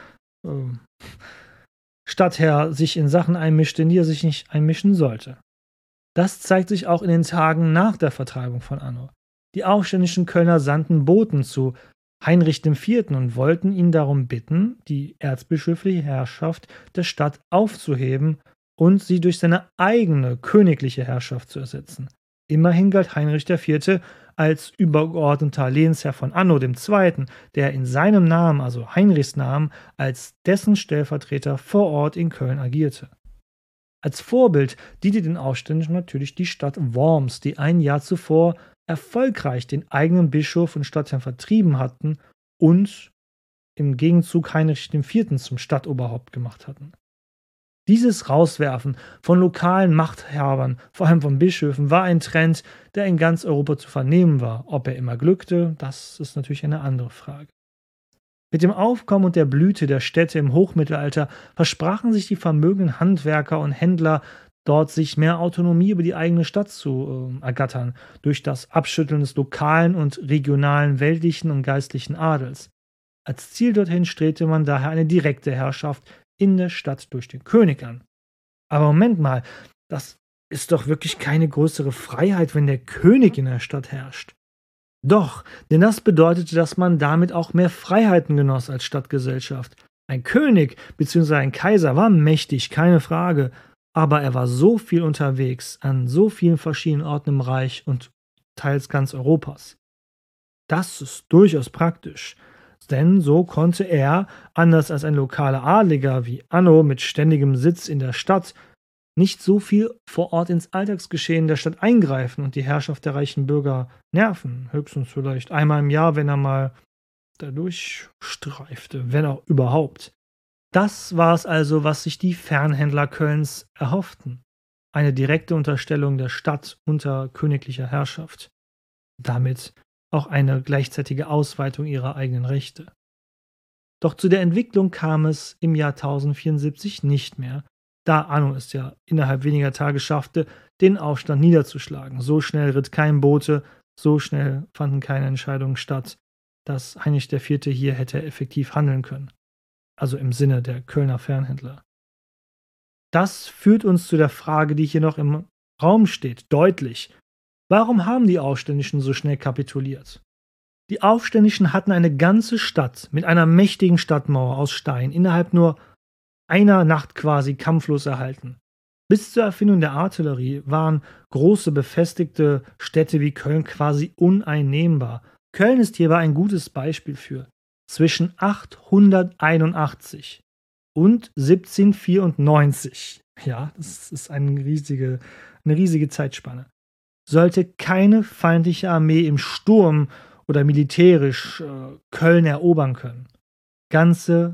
Stadtherr sich in Sachen einmischte, in die er sich nicht einmischen sollte. Das zeigt sich auch in den Tagen nach der Vertreibung von Anno. Die aufständischen Kölner sandten Boten zu Heinrich IV. Und wollten ihn darum bitten, die erzbischöfliche Herrschaft der Stadt aufzuheben und sie durch seine eigene königliche Herrschaft zu ersetzen. Immerhin galt Heinrich IV. Als übergeordneter Lehnsherr von Anno II., der in seinem Namen, also Heinrichs Namen, als dessen Stellvertreter vor Ort in Köln agierte. Als Vorbild diente den Aufständischen natürlich die Stadt Worms, die ein Jahr zuvor erfolgreich den eigenen Bischof und Stadtherrn vertrieben hatten und im Gegenzug Heinrich IV. Zum Stadtoberhaupt gemacht hatten. Dieses Rauswerfen von lokalen Machthabern, vor allem von Bischöfen, war ein Trend, der in ganz Europa zu vernehmen war. Ob er immer glückte, das ist natürlich eine andere Frage. Mit dem Aufkommen und der Blüte der Städte im Hochmittelalter versprachen sich die vermögenden Handwerker und Händler dort, sich mehr Autonomie über die eigene Stadt zu ergattern, durch das Abschütteln des lokalen und regionalen weltlichen und geistlichen Adels. Als Ziel dorthin strebte man daher eine direkte Herrschaft in der Stadt durch den König an. Aber Moment mal, das ist doch wirklich keine größere Freiheit, wenn der König in der Stadt herrscht. Doch, denn das bedeutete, dass man damit auch mehr Freiheiten genoss als Stadtgesellschaft. Ein König bzw. ein Kaiser war mächtig, keine Frage, aber er war so viel unterwegs, an so vielen verschiedenen Orten im Reich und teils ganz Europas. Das ist durchaus praktisch, denn so konnte er, anders als ein lokaler Adliger wie Anno mit ständigem Sitz in der Stadt, nicht so viel vor Ort ins Alltagsgeschehen der Stadt eingreifen und die Herrschaft der reichen Bürger nerven. Höchstens vielleicht einmal im Jahr, wenn er mal dadurch streifte, wenn auch überhaupt. Das war es also, was sich die Fernhändler Kölns erhofften. Eine direkte Unterstellung der Stadt unter königlicher Herrschaft. Damit auch eine gleichzeitige Ausweitung ihrer eigenen Rechte. Doch zu der Entwicklung kam es im Jahr 1074 nicht mehr, da Anno es ja innerhalb weniger Tage schaffte, den Aufstand niederzuschlagen. So schnell ritt kein Bote So schnell fanden keine Entscheidungen statt, dass Heinrich IV. Hier hätte effektiv handeln können. Also im Sinne der Kölner Fernhändler. Das führt uns zu der Frage, die hier noch im Raum steht, deutlich. Warum haben die Aufständischen so schnell kapituliert? Die Aufständischen hatten eine ganze Stadt mit einer mächtigen Stadtmauer aus Stein innerhalb nur einer Nacht quasi kampflos erhalten. Bis zur Erfindung der Artillerie waren große befestigte Städte wie Köln quasi uneinnehmbar. Köln ist hierbei ein gutes Beispiel für. Zwischen 881 und 1794, ja, das ist eine riesige Zeitspanne, sollte keine feindliche Armee im Sturm oder militärisch Köln erobern können. Ganze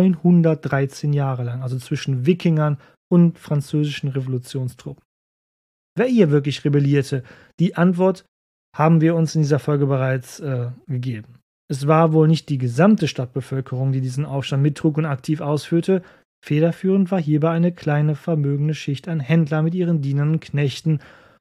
913 Jahre lang, also zwischen Wikingern und französischen Revolutionstruppen. Wer hier wirklich rebellierte, die Antwort haben wir uns in dieser Folge bereits gegeben. Es war wohl nicht die gesamte Stadtbevölkerung, die diesen Aufstand mittrug und aktiv ausführte. Federführend war hierbei eine kleine vermögende Schicht an Händlern mit ihren Dienern und Knechten.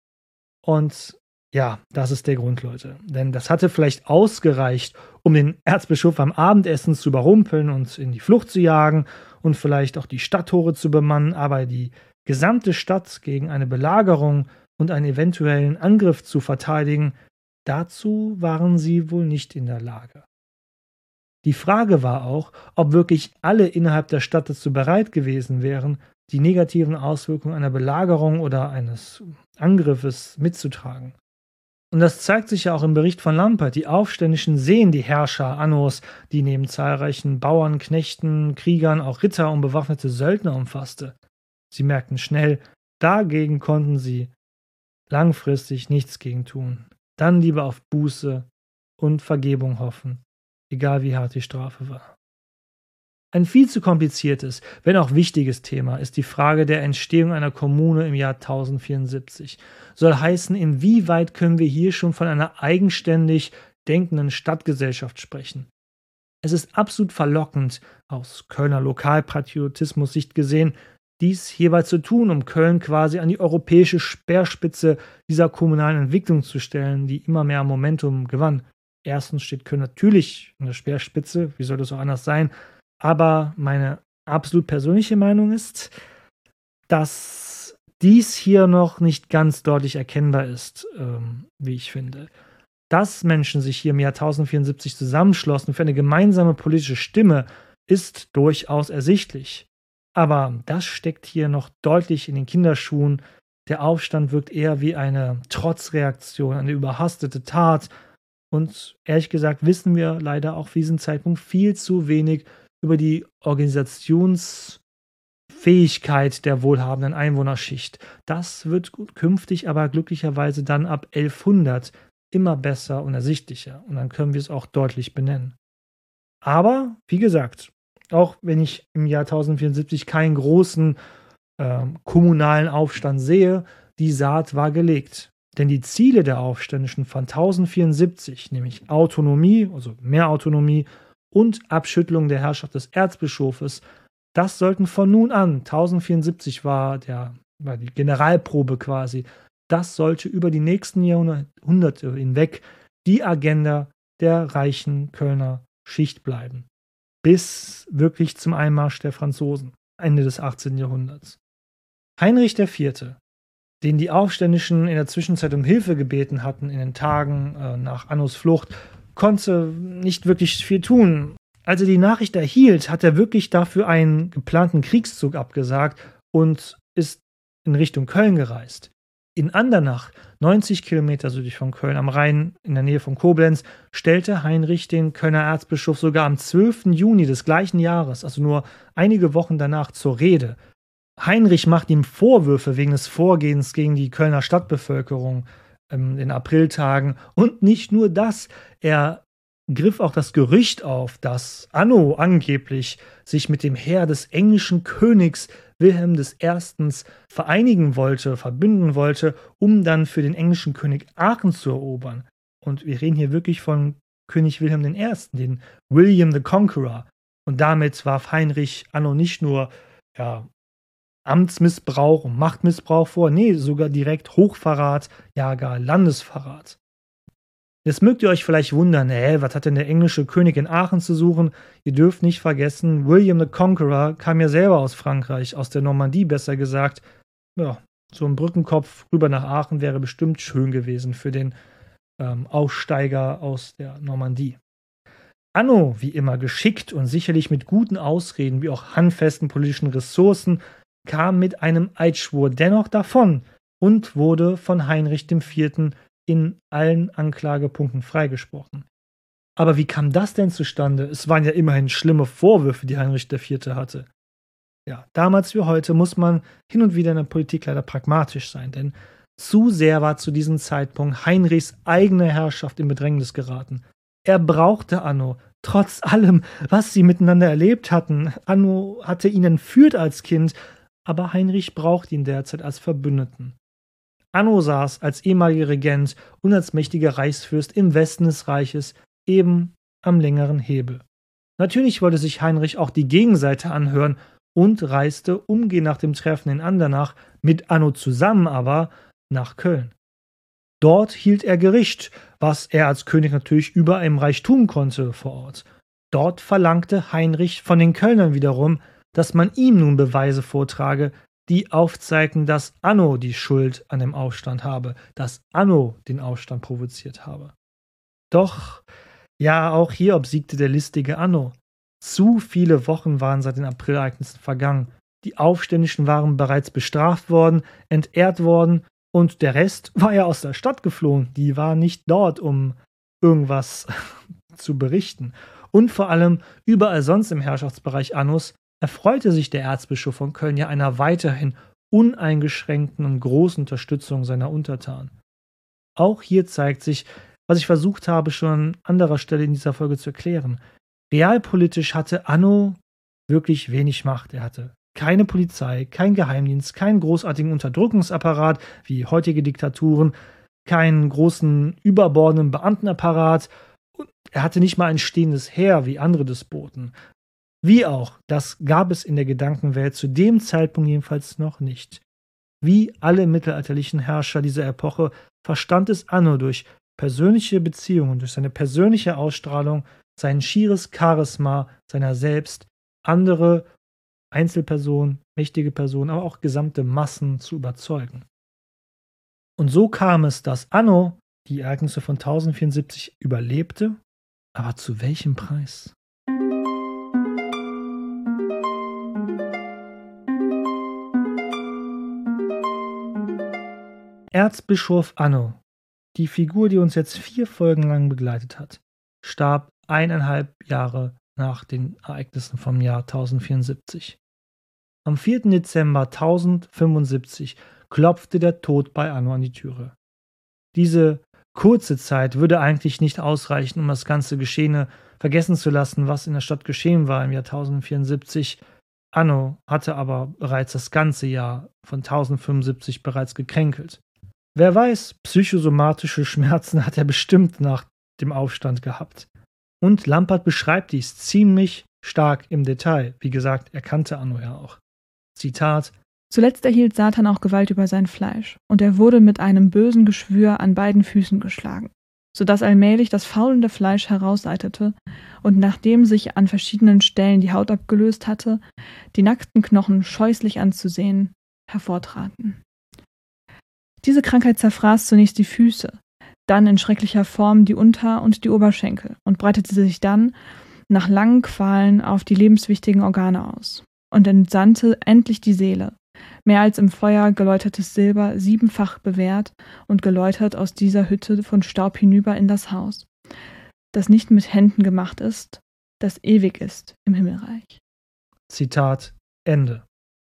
Und ja, das ist der Grund, Leute. Denn das hatte vielleicht ausgereicht, um den Erzbischof am Abendessen zu überrumpeln und in die Flucht zu jagen und vielleicht auch die Stadttore zu bemannen, aber die gesamte Stadt gegen eine Belagerung und einen eventuellen Angriff zu verteidigen, dazu waren sie wohl nicht in der Lage. Die Frage war auch, ob wirklich alle innerhalb der Stadt dazu bereit gewesen wären, die negativen Auswirkungen einer Belagerung oder eines Angriffes mitzutragen. Und das zeigt sich ja auch im Bericht von Lampert. Die Aufständischen sehen die Herrscher Annos, die neben zahlreichen Bauern, Knechten, Kriegern auch Ritter und bewaffnete Söldner umfasste. Sie merkten schnell, dagegen konnten sie langfristig nichts gegen tun. Dann lieber auf Buße und Vergebung hoffen, egal wie hart die Strafe war. Ein viel zu kompliziertes, wenn auch wichtiges Thema ist die Frage der Entstehung einer Kommune im Jahr 1074. Soll heißen, inwieweit können wir hier schon von einer eigenständig denkenden Stadtgesellschaft sprechen? Es ist absolut verlockend, aus Kölner Lokalpatriotismus-Sicht gesehen, dies hierbei zu tun, um Köln quasi an die europäische Speerspitze dieser kommunalen Entwicklung zu stellen, die immer mehr Momentum gewann. Erstens steht Köln natürlich an der Speerspitze, wie soll das auch anders sein? Aber meine absolut persönliche Meinung ist, dass dies hier noch nicht ganz deutlich erkennbar ist, wie ich finde. Dass Menschen sich hier im Jahr 1074 zusammenschlossen für eine gemeinsame politische Stimme, ist durchaus ersichtlich. Aber das steckt hier noch deutlich in den Kinderschuhen. Der Aufstand wirkt eher wie eine Trotzreaktion, eine überhastete Tat. Und ehrlich gesagt wissen wir leider auch für diesen Zeitpunkt viel zu wenig über die Organisationsfähigkeit der wohlhabenden Einwohnerschicht. Das wird künftig aber glücklicherweise dann ab 1100 immer besser und ersichtlicher. Und dann können wir es auch deutlich benennen. Aber, wie gesagt, auch wenn ich im Jahr 1074 keinen großen kommunalen Aufstand sehe, die Saat war gelegt. Denn die Ziele der Aufständischen von 1074, nämlich Autonomie, also mehr Autonomie und Abschüttelung der Herrschaft des Erzbischofes, das sollten von nun an, 1074 war die Generalprobe quasi, das sollte über die nächsten Jahrhunderte hinweg die Agenda der reichen Kölner Schicht bleiben. Bis wirklich zum Einmarsch der Franzosen, Ende des 18. Jahrhunderts. Heinrich IV., den die Aufständischen in der Zwischenzeit um Hilfe gebeten hatten in den Tagen nach Annos Flucht, konnte nicht wirklich viel tun. Als er die Nachricht erhielt, hat er wirklich dafür einen geplanten Kriegszug abgesagt und ist in Richtung Köln gereist. In Andernach, 90 Kilometer südlich von Köln am Rhein in der Nähe von Koblenz, stellte Heinrich den Kölner Erzbischof sogar am 12. Juni des gleichen Jahres, also nur einige Wochen danach, zur Rede. Heinrich macht ihm Vorwürfe wegen des Vorgehens gegen die Kölner Stadtbevölkerung in den Apriltagen. Und nicht nur das, er griff auch das Gerücht auf, dass Anno angeblich sich mit dem Heer des englischen Königs Wilhelm I. vereinigen wollte, verbünden wollte, um dann für den englischen König Aachen zu erobern. Und wir reden hier wirklich von König Wilhelm I., den William the Conqueror. Und damit warf Heinrich Anno nicht nur Amtsmissbrauch und Machtmissbrauch vor, nee, sogar direkt Hochverrat, ja gar Landesverrat. Jetzt mögt ihr euch vielleicht wundern, was hat denn der englische König in Aachen zu suchen? Ihr dürft nicht vergessen, William the Conqueror kam ja selber aus Frankreich, aus der Normandie besser gesagt. Ja, so ein Brückenkopf rüber nach Aachen wäre bestimmt schön gewesen für den Aussteiger aus der Normandie. Anno, wie immer geschickt und sicherlich mit guten Ausreden wie auch handfesten politischen Ressourcen, kam mit einem Eidschwur dennoch davon und wurde von Heinrich IV. In allen Anklagepunkten freigesprochen. Aber wie kam das denn zustande? Es waren ja immerhin schlimme Vorwürfe, die Heinrich IV. Hatte. Ja, damals wie heute muss man hin und wieder in der Politik leider pragmatisch sein, denn zu sehr war zu diesem Zeitpunkt Heinrichs eigene Herrschaft in Bedrängnis geraten. Er brauchte Anno, trotz allem, was sie miteinander erlebt hatten. Anno hatte ihn entführt als Kind, aber Heinrich brauchte ihn derzeit als Verbündeten. Anno saß als ehemaliger Regent und als mächtiger Reichsfürst im Westen des Reiches eben am längeren Hebel. Natürlich wollte sich Heinrich auch die Gegenseite anhören und reiste umgehend nach dem Treffen in Andernach mit Anno zusammen aber nach Köln. Dort hielt er Gericht, was er als König natürlich überall im Reich tun konnte vor Ort. Dort verlangte Heinrich von den Kölnern wiederum, dass man ihm nun Beweise vortrage, die aufzeigten, dass Anno die Schuld an dem Aufstand habe, dass Anno den Aufstand provoziert habe. Doch, ja, auch hier obsiegte der listige Anno. Zu viele Wochen waren seit den Aprilereignissen vergangen. Die Aufständischen waren bereits bestraft worden, entehrt worden und der Rest war ja aus der Stadt geflohen. Die war nicht dort, um irgendwas zu berichten. Und vor allem überall sonst im Herrschaftsbereich Annos erfreute sich der Erzbischof von Köln ja einer weiterhin uneingeschränkten und großen Unterstützung seiner Untertanen. Auch hier zeigt sich, was ich versucht habe, schon an anderer Stelle in dieser Folge zu erklären. Realpolitisch hatte Anno wirklich wenig Macht. Er hatte keine Polizei, kein Geheimdienst, keinen großartigen Unterdrückungsapparat wie heutige Diktaturen, keinen großen überbordenden Beamtenapparat. Und er hatte nicht mal ein stehendes Heer wie andere Despoten. Wie auch, das gab es in der Gedankenwelt zu dem Zeitpunkt jedenfalls noch nicht. Wie alle mittelalterlichen Herrscher dieser Epoche verstand es Anno durch persönliche Beziehungen, durch seine persönliche Ausstrahlung, sein schieres Charisma seiner selbst, andere Einzelpersonen, mächtige Personen, aber auch gesamte Massen zu überzeugen. Und so kam es, dass Anno die Ereignisse von 1074 überlebte, aber zu welchem Preis? Erzbischof Anno, die Figur, die uns jetzt 4 Folgen lang begleitet hat, starb 1,5 Jahre nach den Ereignissen vom Jahr 1074. Am 4. Dezember 1075 klopfte der Tod bei Anno an die Türe. Diese kurze Zeit würde eigentlich nicht ausreichen, um das ganze Geschehene vergessen zu lassen, was in der Stadt geschehen war im Jahr 1074. Anno hatte aber bereits das ganze Jahr von 1075 bereits gekränkelt. Wer weiß, psychosomatische Schmerzen hat er bestimmt nach dem Aufstand gehabt. Und Lampert beschreibt dies ziemlich stark im Detail. Wie gesagt, er kannte Anno ja auch. Zitat: Zuletzt erhielt Satan auch Gewalt über sein Fleisch, und er wurde mit einem bösen Geschwür an beiden Füßen geschlagen, sodass allmählich das faulende Fleisch herausseitete und nachdem sich an verschiedenen Stellen die Haut abgelöst hatte, die nackten Knochen scheußlich anzusehen hervortraten. Diese Krankheit zerfraß zunächst die Füße, dann in schrecklicher Form die Unter- und die Oberschenkel und breitete sich dann nach langen Qualen auf die lebenswichtigen Organe aus und entsandte endlich die Seele, mehr als im Feuer geläutertes Silber 7-fach bewährt und geläutert aus dieser Hütte von Staub hinüber in das Haus, das nicht mit Händen gemacht ist, das ewig ist im Himmelreich. Zitat Ende.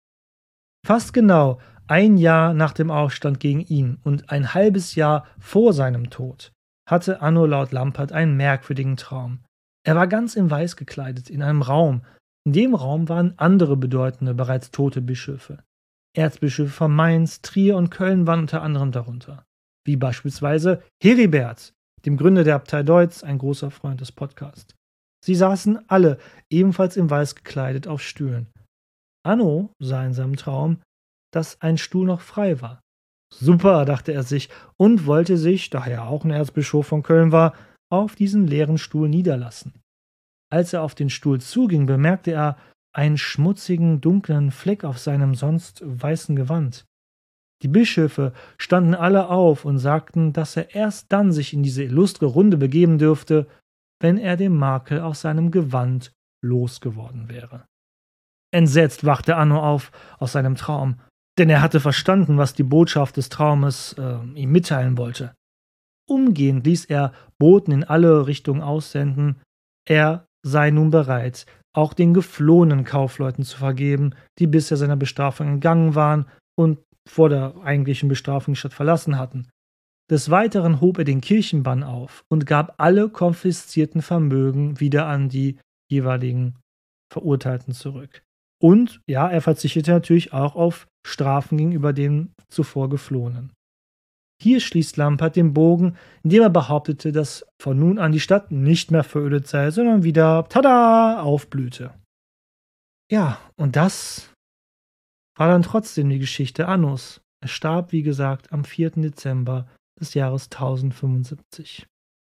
Fast genau 1 Jahr nach dem Aufstand gegen ihn und ein halbes Jahr vor seinem Tod hatte Anno laut Lampert einen merkwürdigen Traum. Er war ganz in Weiß gekleidet in einem Raum. In dem Raum waren andere bedeutende, bereits tote Bischöfe. Erzbischöfe von Mainz, Trier und Köln waren unter anderem darunter. Wie beispielsweise Heribert, dem Gründer der Abtei Deutz, ein großer Freund des Podcasts. Sie saßen alle ebenfalls in Weiß gekleidet auf Stühlen. Anno sah in seinem Traum, dass ein Stuhl noch frei war. Super, dachte er sich und wollte sich, da er auch ein Erzbischof von Köln war, auf diesen leeren Stuhl niederlassen. Als er auf den Stuhl zuging, bemerkte er einen schmutzigen, dunklen Fleck auf seinem sonst weißen Gewand. Die Bischöfe standen alle auf und sagten, dass er erst dann sich in diese illustre Runde begeben dürfte, wenn er den Makel auf seinem Gewand losgeworden wäre. Entsetzt wachte Anno auf aus seinem Traum, denn er hatte verstanden, was die Botschaft des Traumes ihm mitteilen wollte. Umgehend ließ er Boten in alle Richtungen aussenden, er sei nun bereit, auch den geflohenen Kaufleuten zu vergeben, die bisher seiner Bestrafung entgangen waren und vor der eigentlichen Bestrafung die Stadt verlassen hatten. Des Weiteren hob er den Kirchenbann auf und gab alle konfiszierten Vermögen wieder an die jeweiligen Verurteilten zurück. Und ja, er verzichtete natürlich auch auf Strafen gegenüber den zuvor Geflohenen. Hier schließt Lampert den Bogen, indem er behauptete, dass von nun an die Stadt nicht mehr verödet sei, sondern wieder, tada, aufblühte. Ja, und das war dann trotzdem die Geschichte Annos. Er starb, wie gesagt, am 4. Dezember des Jahres 1075.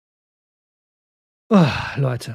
Oh, Leute.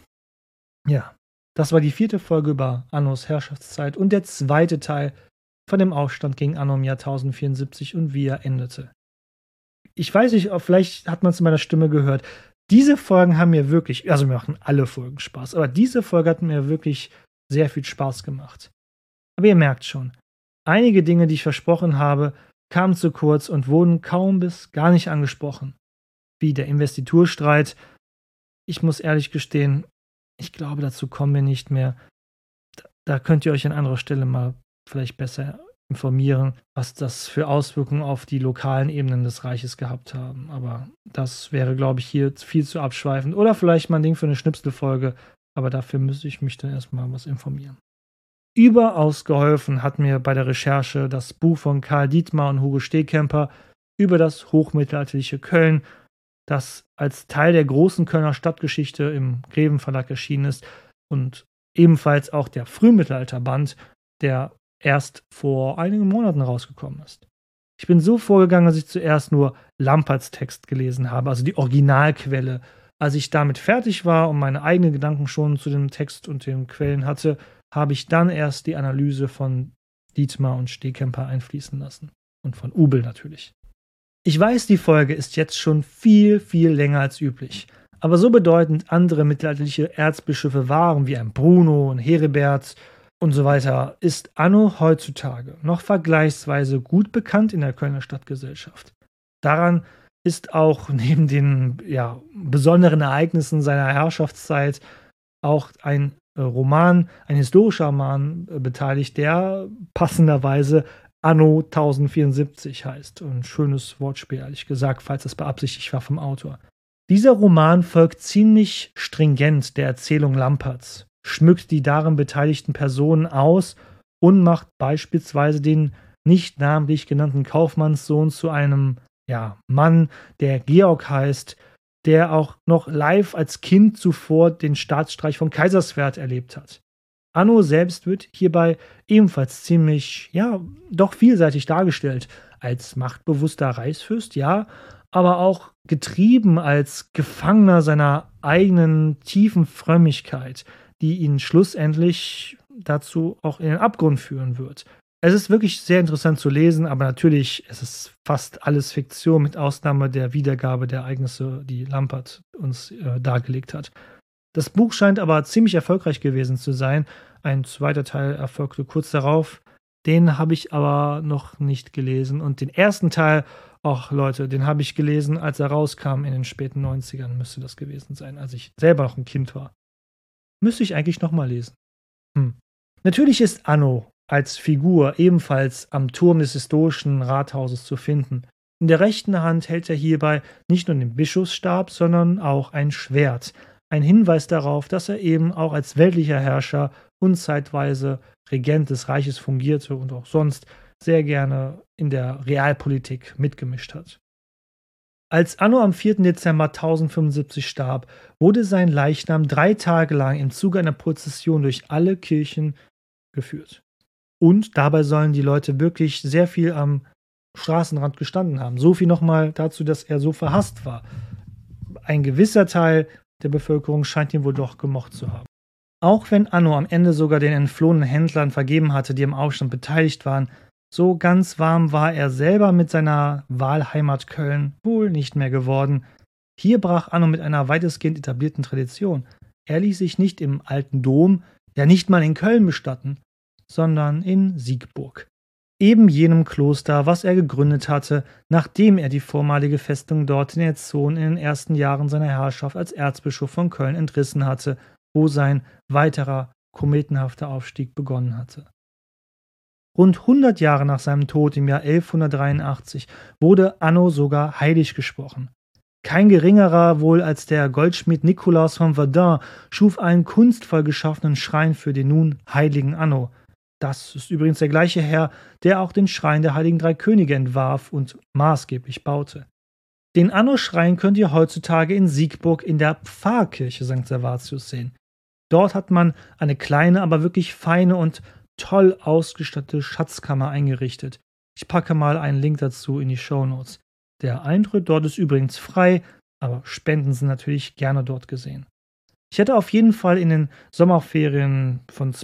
Ja, das war die 4. Folge über Annos Herrschaftszeit und der 2. Teil von dem Aufstand gegen Anno im Jahr 1074 und wie er endete. Ich weiß nicht, vielleicht hat man es in meiner Stimme gehört. Diese Folgen haben mir wirklich, also mir machen alle Folgen Spaß, aber diese Folge hat mir wirklich sehr viel Spaß gemacht. Aber ihr merkt schon, einige Dinge, die ich versprochen habe, kamen zu kurz und wurden kaum bis gar nicht angesprochen. Wie der Investiturstreit. Ich muss ehrlich gestehen, ich glaube, dazu kommen wir nicht mehr. Da könnt ihr euch an anderer Stelle mal vielleicht besser informieren, was das für Auswirkungen auf die lokalen Ebenen des Reiches gehabt haben. Aber das wäre, glaube ich, hier viel zu abschweifend. Oder vielleicht mal ein Ding für eine Schnipselfolge. Aber dafür müsste ich mich dann erstmal was informieren. Überaus geholfen hat mir bei der Recherche das Buch von Karl Dietmar und Hugo Stehkemper über das hochmittelalterliche Köln, das als Teil der großen Kölner Stadtgeschichte im Greven Verlag erschienen ist und ebenfalls auch der Frühmittelalterband, der erst vor einigen Monaten rausgekommen ist. Ich bin so vorgegangen, dass ich zuerst nur Lamperts Text gelesen habe, also die Originalquelle. Als ich damit fertig war und meine eigenen Gedanken schon zu dem Text und den Quellen hatte, habe ich dann erst die Analyse von Dietmar und Stehkemper einfließen lassen. Und von Ubel natürlich. Ich weiß, die Folge ist jetzt schon viel, viel länger als üblich. Aber so bedeutend andere mittelalterliche Erzbischöfe waren, wie ein Bruno und Heribert und so weiter, ist Anno heutzutage noch vergleichsweise gut bekannt in der Kölner Stadtgesellschaft. Daran ist auch neben den besonderen Ereignissen seiner Herrschaftszeit auch ein Roman, ein historischer Roman beteiligt, der passenderweise Anno 1074 heißt. Ein schönes Wortspiel, ehrlich gesagt, falls das beabsichtigt war vom Autor. Dieser Roman folgt ziemlich stringent der Erzählung Lamperts, schmückt die darin beteiligten Personen aus und macht beispielsweise den nicht namentlich genannten Kaufmannssohn zu einem Mann, der Georg heißt, der auch noch live als Kind zuvor den Staatsstreich von Kaiserswerth erlebt hat. Anno selbst wird hierbei ebenfalls ziemlich, doch vielseitig dargestellt. Als machtbewusster Reichsfürst, ja, aber auch getrieben als Gefangener seiner eigenen tiefen Frömmigkeit, die ihn schlussendlich dazu auch in den Abgrund führen wird. Es ist wirklich sehr interessant zu lesen, aber natürlich, es ist fast alles Fiktion, mit Ausnahme der Wiedergabe der Ereignisse, die Lampert uns dargelegt hat. Das Buch scheint aber ziemlich erfolgreich gewesen zu sein. Ein 2. Teil erfolgte kurz darauf. Den habe ich aber noch nicht gelesen. Und den 1. Teil, Leute, den habe ich gelesen, als er rauskam in den späten 90ern, müsste das gewesen sein, als ich selber noch ein Kind war. Müsste ich eigentlich nochmal lesen. Natürlich ist Anno als Figur ebenfalls am Turm des historischen Rathauses zu finden. In der rechten Hand hält er hierbei nicht nur den Bischofsstab, sondern auch ein Schwert. Ein Hinweis darauf, dass er eben auch als weltlicher Herrscher und zeitweise Regent des Reiches fungierte und auch sonst sehr gerne in der Realpolitik mitgemischt hat. Als Anno am 4. Dezember 1075 starb, wurde sein Leichnam 3 Tage lang im Zuge einer Prozession durch alle Kirchen geführt. Und dabei sollen die Leute wirklich sehr viel am Straßenrand gestanden haben. So viel nochmal dazu, dass er so verhasst war. Ein gewisser Teil der Bevölkerung scheint ihn wohl doch gemocht zu haben. Auch wenn Anno am Ende sogar den entflohenen Händlern vergeben hatte, die am Aufstand beteiligt waren, so ganz warm war er selber mit seiner Wahlheimat Köln wohl nicht mehr geworden. Hier brach Anno mit einer weitestgehend etablierten Tradition. Er ließ sich nicht im alten Dom, ja nicht mal in Köln bestatten, sondern in Siegburg. Eben jenem Kloster, was er gegründet hatte, nachdem er die vormalige Festung dort den Erzogen in den ersten Jahren seiner Herrschaft als Erzbischof von Köln entrissen hatte, wo sein weiterer kometenhafter Aufstieg begonnen hatte. Rund 100 Jahre nach seinem Tod im Jahr 1183 wurde Anno sogar heilig gesprochen. Kein geringerer wohl als der Goldschmied Nikolaus von Verdun schuf einen kunstvoll geschaffenen Schrein für den nun heiligen Anno. Das ist übrigens der gleiche Herr, der auch den Schrein der Heiligen Drei Könige entwarf und maßgeblich baute. Den Anno-Schrein könnt ihr heutzutage in Siegburg in der Pfarrkirche St. Servatius sehen. Dort hat man eine kleine, aber wirklich feine und toll ausgestattete Schatzkammer eingerichtet. Ich packe mal einen Link dazu in die Shownotes. Der Eintritt dort ist übrigens frei, aber Spenden sind natürlich gerne dort gesehen. Ich hätte auf jeden Fall in den Sommerferien von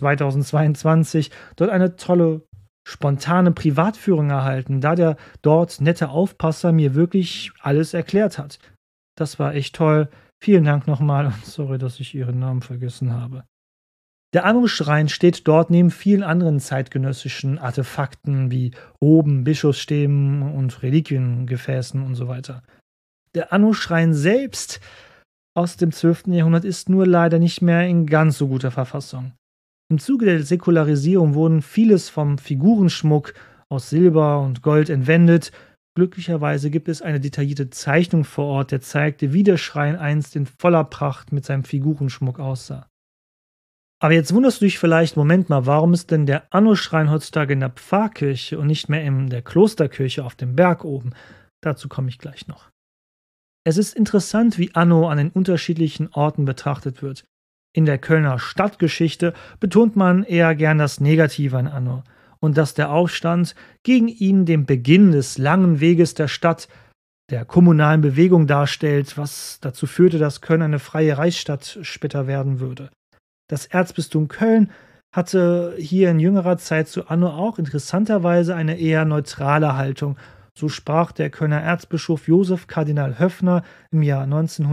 2022 dort eine tolle, spontane Privatführung erhalten, da der dort nette Aufpasser mir wirklich alles erklärt hat. Das war echt toll. Vielen Dank nochmal und sorry, dass ich Ihren Namen vergessen habe. Der Anno-Schrein steht dort neben vielen anderen zeitgenössischen Artefakten wie Roben, Bischofsstäben und Reliquiengefäßen und so weiter. Der Anno-Schrein selbst aus dem 12. Jahrhundert ist nur leider nicht mehr in ganz so guter Verfassung. Im Zuge der Säkularisierung wurden vieles vom Figurenschmuck aus Silber und Gold entwendet. Glücklicherweise gibt es eine detaillierte Zeichnung vor Ort, der zeigte, wie der Schrein einst in voller Pracht mit seinem Figurenschmuck aussah. Aber jetzt wunderst du dich vielleicht, Moment mal, warum ist denn der Anno-Schrein heutzutage in der Pfarrkirche und nicht mehr in der Klosterkirche auf dem Berg oben? Dazu komme ich gleich noch. Es ist interessant, wie Anno an den unterschiedlichen Orten betrachtet wird. In der Kölner Stadtgeschichte betont man eher gern das Negative an Anno und dass der Aufstand gegen ihn den Beginn des langen Weges der Stadt, der kommunalen Bewegung darstellt, was dazu führte, dass Köln eine freie Reichsstadt später werden würde. Das Erzbistum Köln hatte hier in jüngerer Zeit zu Anno auch interessanterweise eine eher neutrale Haltung. So sprach der Kölner Erzbischof Josef Kardinal Höffner im Jahr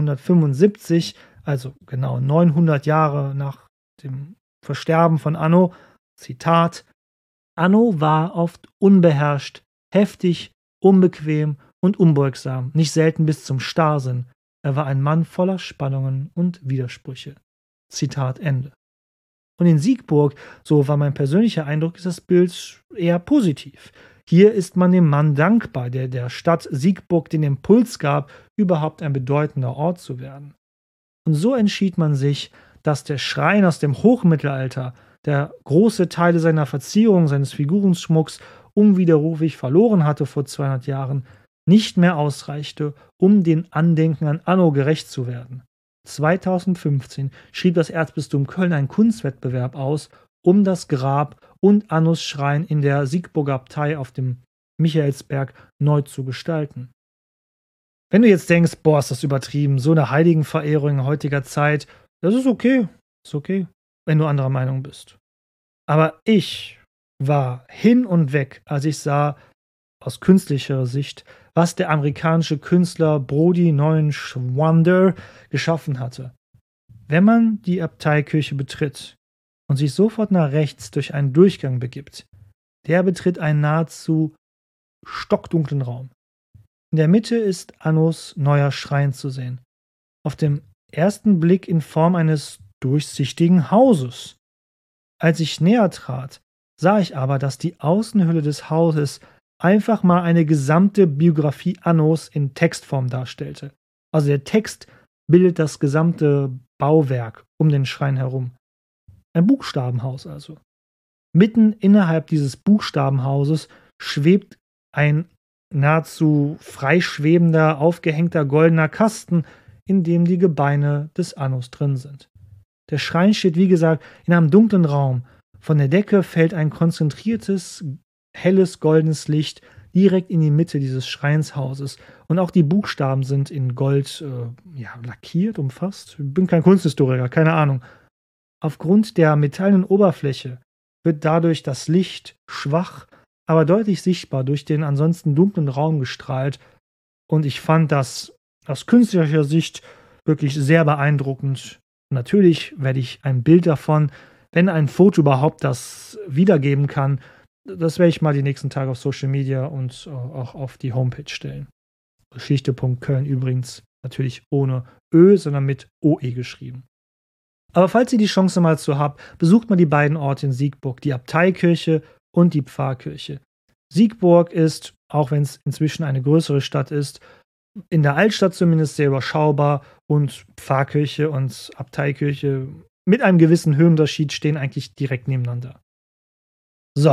1975, also genau 900 Jahre nach dem Versterben von Anno, Zitat: Anno war oft unbeherrscht, heftig, unbequem und unbeugsam, nicht selten bis zum Starrsinn. Er war ein Mann voller Spannungen und Widersprüche. Zitat Ende. Und in Siegburg, so war mein persönlicher Eindruck, ist das Bild eher positiv. Hier ist man dem Mann dankbar, der der Stadt Siegburg den Impuls gab, überhaupt ein bedeutender Ort zu werden. Und so entschied man sich, dass der Schrein aus dem Hochmittelalter, der große Teile seiner Verzierung, seines Figurenschmucks unwiderruflich verloren hatte vor 200 Jahren, nicht mehr ausreichte, um den Andenken an Anno gerecht zu werden. 2015 schrieb das Erzbistum Köln einen Kunstwettbewerb aus, um das Grab und Annos Schrein in der Siegburger Abtei auf dem Michaelsberg neu zu gestalten. Wenn du jetzt denkst, boah, ist das übertrieben, so eine Heiligenverehrung in heutiger Zeit, das ist okay, wenn du anderer Meinung bist. Aber ich war hin und weg, als ich sah, aus künstlicher Sicht, was der amerikanische Künstler Brody Neuenschwander geschaffen hatte. Wenn man die Abteikirche betritt und sich sofort nach rechts durch einen Durchgang begibt, der betritt einen nahezu stockdunklen Raum. In der Mitte ist Annos neuer Schrein zu sehen. Auf dem ersten Blick in Form eines durchsichtigen Hauses. Als ich näher trat, sah ich aber, dass die Außenhülle des Hauses einfach mal eine gesamte Biografie Annos in Textform darstellte. Also der Text bildet das gesamte Bauwerk um den Schrein herum. Ein Buchstabenhaus also. Mitten innerhalb dieses Buchstabenhauses schwebt ein nahezu freischwebender, aufgehängter goldener Kasten, in dem die Gebeine des Annos drin sind. Der Schrein steht, wie gesagt, in einem dunklen Raum. Von der Decke fällt ein konzentriertes, helles, goldenes Licht. direkt in die Mitte dieses Schreinshauses. Und auch die Buchstaben sind in Gold lackiert, umfasst. Ich bin kein Kunsthistoriker, keine Ahnung. Aufgrund der metallenen Oberfläche wird dadurch das Licht schwach, aber deutlich sichtbar durch den ansonsten dunklen Raum gestrahlt. Und ich fand das aus künstlerischer Sicht wirklich sehr beeindruckend. Natürlich werde ich ein Bild davon, wenn ein Foto überhaupt das wiedergeben kann, das werde ich mal die nächsten Tage auf Social Media und auch auf die Homepage stellen. Geschichte.köln übrigens natürlich ohne Ö, sondern mit OE geschrieben. Aber falls ihr die Chance mal zu habt, besucht mal die beiden Orte in Siegburg, die Abteikirche und die Pfarrkirche. Siegburg ist, auch wenn es inzwischen eine größere Stadt ist, in der Altstadt zumindest sehr überschaubar und Pfarrkirche und Abteikirche mit einem gewissen Höhenunterschied stehen eigentlich direkt nebeneinander. So.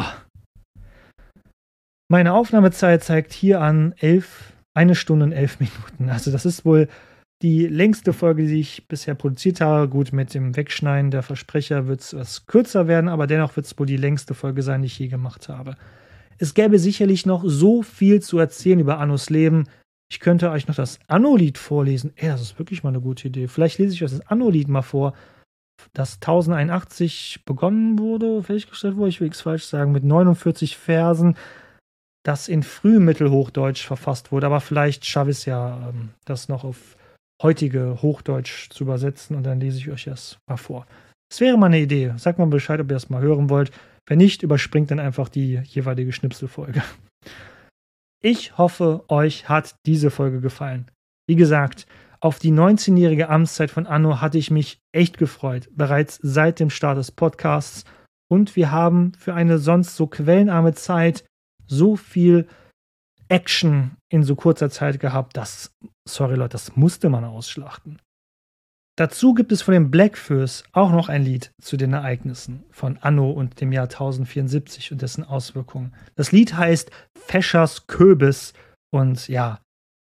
Meine Aufnahmezeit zeigt hier an 1 Stunde und 11 Minuten. Also das ist wohl die längste Folge, die ich bisher produziert habe. Gut, mit dem Wegschneiden der Versprecher wird es etwas kürzer werden, aber dennoch wird es wohl die längste Folge sein, die ich je gemacht habe. Es gäbe sicherlich noch so viel zu erzählen über Annos Leben. Ich könnte euch noch das Anno-Lied vorlesen. Das ist wirklich mal eine gute Idee. Vielleicht lese ich euch das Anno-Lied mal vor, das 1081 begonnen wurde, fertiggestellt wurde, ich will nichts falsch sagen, mit 49 Versen, das in Frühmittelhochdeutsch verfasst wurde. Aber vielleicht schaffe ich es ja, das noch auf heutige Hochdeutsch zu übersetzen und dann lese ich euch das mal vor. Das wäre mal eine Idee. Sagt mal Bescheid, ob ihr das mal hören wollt. Wenn nicht, überspringt dann einfach die jeweilige Schnipselfolge. Ich hoffe, euch hat diese Folge gefallen. Wie gesagt, auf die 19-jährige Amtszeit von Anno hatte ich mich echt gefreut, bereits seit dem Start des Podcasts. Und wir haben für eine sonst so quellenarme Zeit so viel Action in so kurzer Zeit gehabt, sorry Leute, das musste man ausschlachten. Dazu gibt es von den Blackfoes auch noch ein Lied zu den Ereignissen von Anno und dem Jahr 1074 und dessen Auswirkungen. Das Lied heißt Feschers Köbis und ja,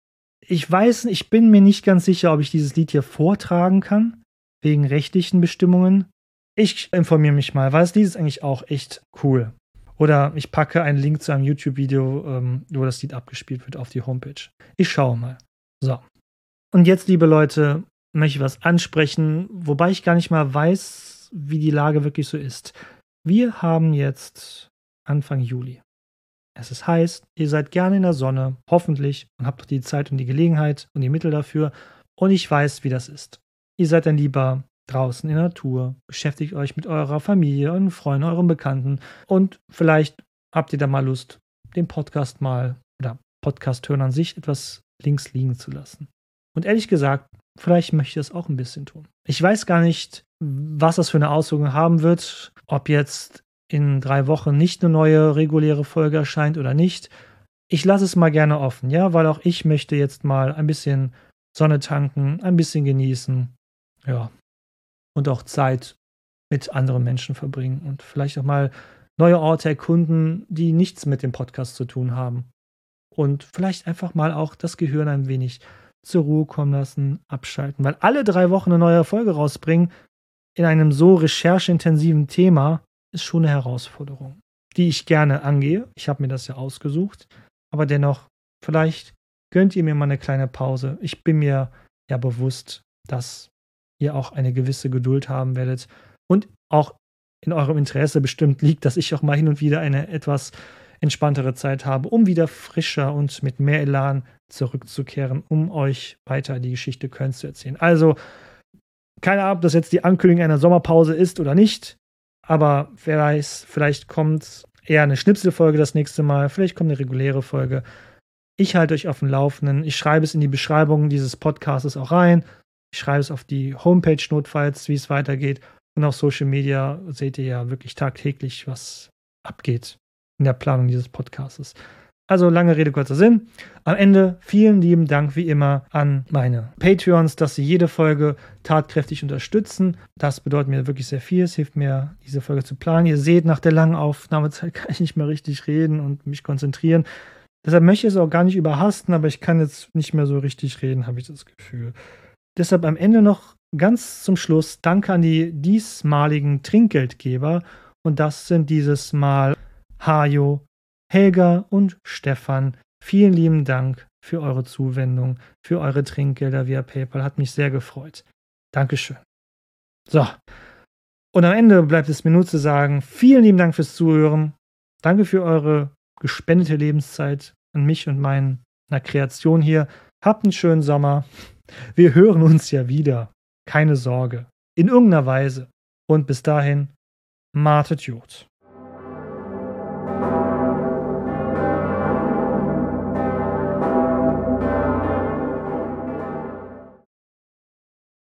ich bin mir nicht ganz sicher, ob ich dieses Lied hier vortragen kann, wegen rechtlichen Bestimmungen. Ich informiere mich mal, weil das Lied ist eigentlich auch echt cool. Oder ich packe einen Link zu einem YouTube-Video, wo das Lied abgespielt wird, auf die Homepage. Ich schaue mal. So. Und jetzt, liebe Leute, möchte ich was ansprechen, wobei ich gar nicht mal weiß, wie die Lage wirklich so ist. Wir haben jetzt Anfang Juli. Es ist heiß, ihr seid gerne in der Sonne, hoffentlich, und habt doch die Zeit und die Gelegenheit und die Mittel dafür. Und ich weiß, wie das ist. Ihr seid dann lieber draußen in der Natur, beschäftigt euch mit eurer Familie, euren Freunden, euren Bekannten und vielleicht habt ihr da mal Lust, den Podcast mal oder Podcast hören an sich etwas links liegen zu lassen. Und ehrlich gesagt, vielleicht möchte ich das auch ein bisschen tun. Ich weiß gar nicht, was das für eine Auswirkung haben wird, ob jetzt in 3 Wochen nicht eine neue reguläre Folge erscheint oder nicht. Ich lasse es mal gerne offen, ja, weil auch ich möchte jetzt mal ein bisschen Sonne tanken, ein bisschen genießen, ja, und auch Zeit mit anderen Menschen verbringen und vielleicht auch mal neue Orte erkunden, die nichts mit dem Podcast zu tun haben. Und vielleicht einfach mal auch das Gehirn ein wenig zur Ruhe kommen lassen, abschalten. Weil alle 3 Wochen eine neue Folge rausbringen in einem so rechercheintensiven Thema ist schon eine Herausforderung, die ich gerne angehe. Ich habe mir das ja ausgesucht. Aber dennoch, vielleicht gönnt ihr mir mal eine kleine Pause. Ich bin mir ja bewusst, dass ihr auch eine gewisse Geduld haben werdet und auch in eurem Interesse bestimmt liegt, dass ich auch mal hin und wieder eine etwas entspanntere Zeit habe, um wieder frischer und mit mehr Elan zurückzukehren, um euch weiter die Geschichte Kölns zu erzählen. Also, keine Ahnung, ob das jetzt die Ankündigung einer Sommerpause ist oder nicht, aber wer weiß, vielleicht kommt eher eine Schnipselfolge das nächste Mal, vielleicht kommt eine reguläre Folge. Ich halte euch auf dem Laufenden. Ich schreibe es in die Beschreibung dieses Podcasts auch rein. Ich schreibe es auf die Homepage notfalls, wie es weitergeht. Und auf Social Media seht ihr ja wirklich tagtäglich, was abgeht in der Planung dieses Podcasts. Also lange Rede, kurzer Sinn. Am Ende vielen lieben Dank wie immer an meine Patreons, dass sie jede Folge tatkräftig unterstützen. Das bedeutet mir wirklich sehr viel. Es hilft mir, diese Folge zu planen. Ihr seht, nach der langen Aufnahmezeit kann ich nicht mehr richtig reden und mich konzentrieren. Deshalb möchte ich es auch gar nicht überhasten, aber ich kann jetzt nicht mehr so richtig reden, habe ich das Gefühl. Deshalb am Ende noch ganz zum Schluss Danke an die diesmaligen Trinkgeldgeber. Und das sind dieses Mal Hajo, Helga und Stefan, vielen lieben Dank für eure Zuwendung, für eure Trinkgelder via PayPal. Hat mich sehr gefreut. Dankeschön. So. Und am Ende bleibt es mir nur zu sagen, vielen lieben Dank fürs Zuhören. Danke für eure gespendete Lebenszeit an mich und meiner Kreation hier. Habt einen schönen Sommer. Wir hören uns ja wieder. Keine Sorge. In irgendeiner Weise. Und bis dahin, Matet Jod.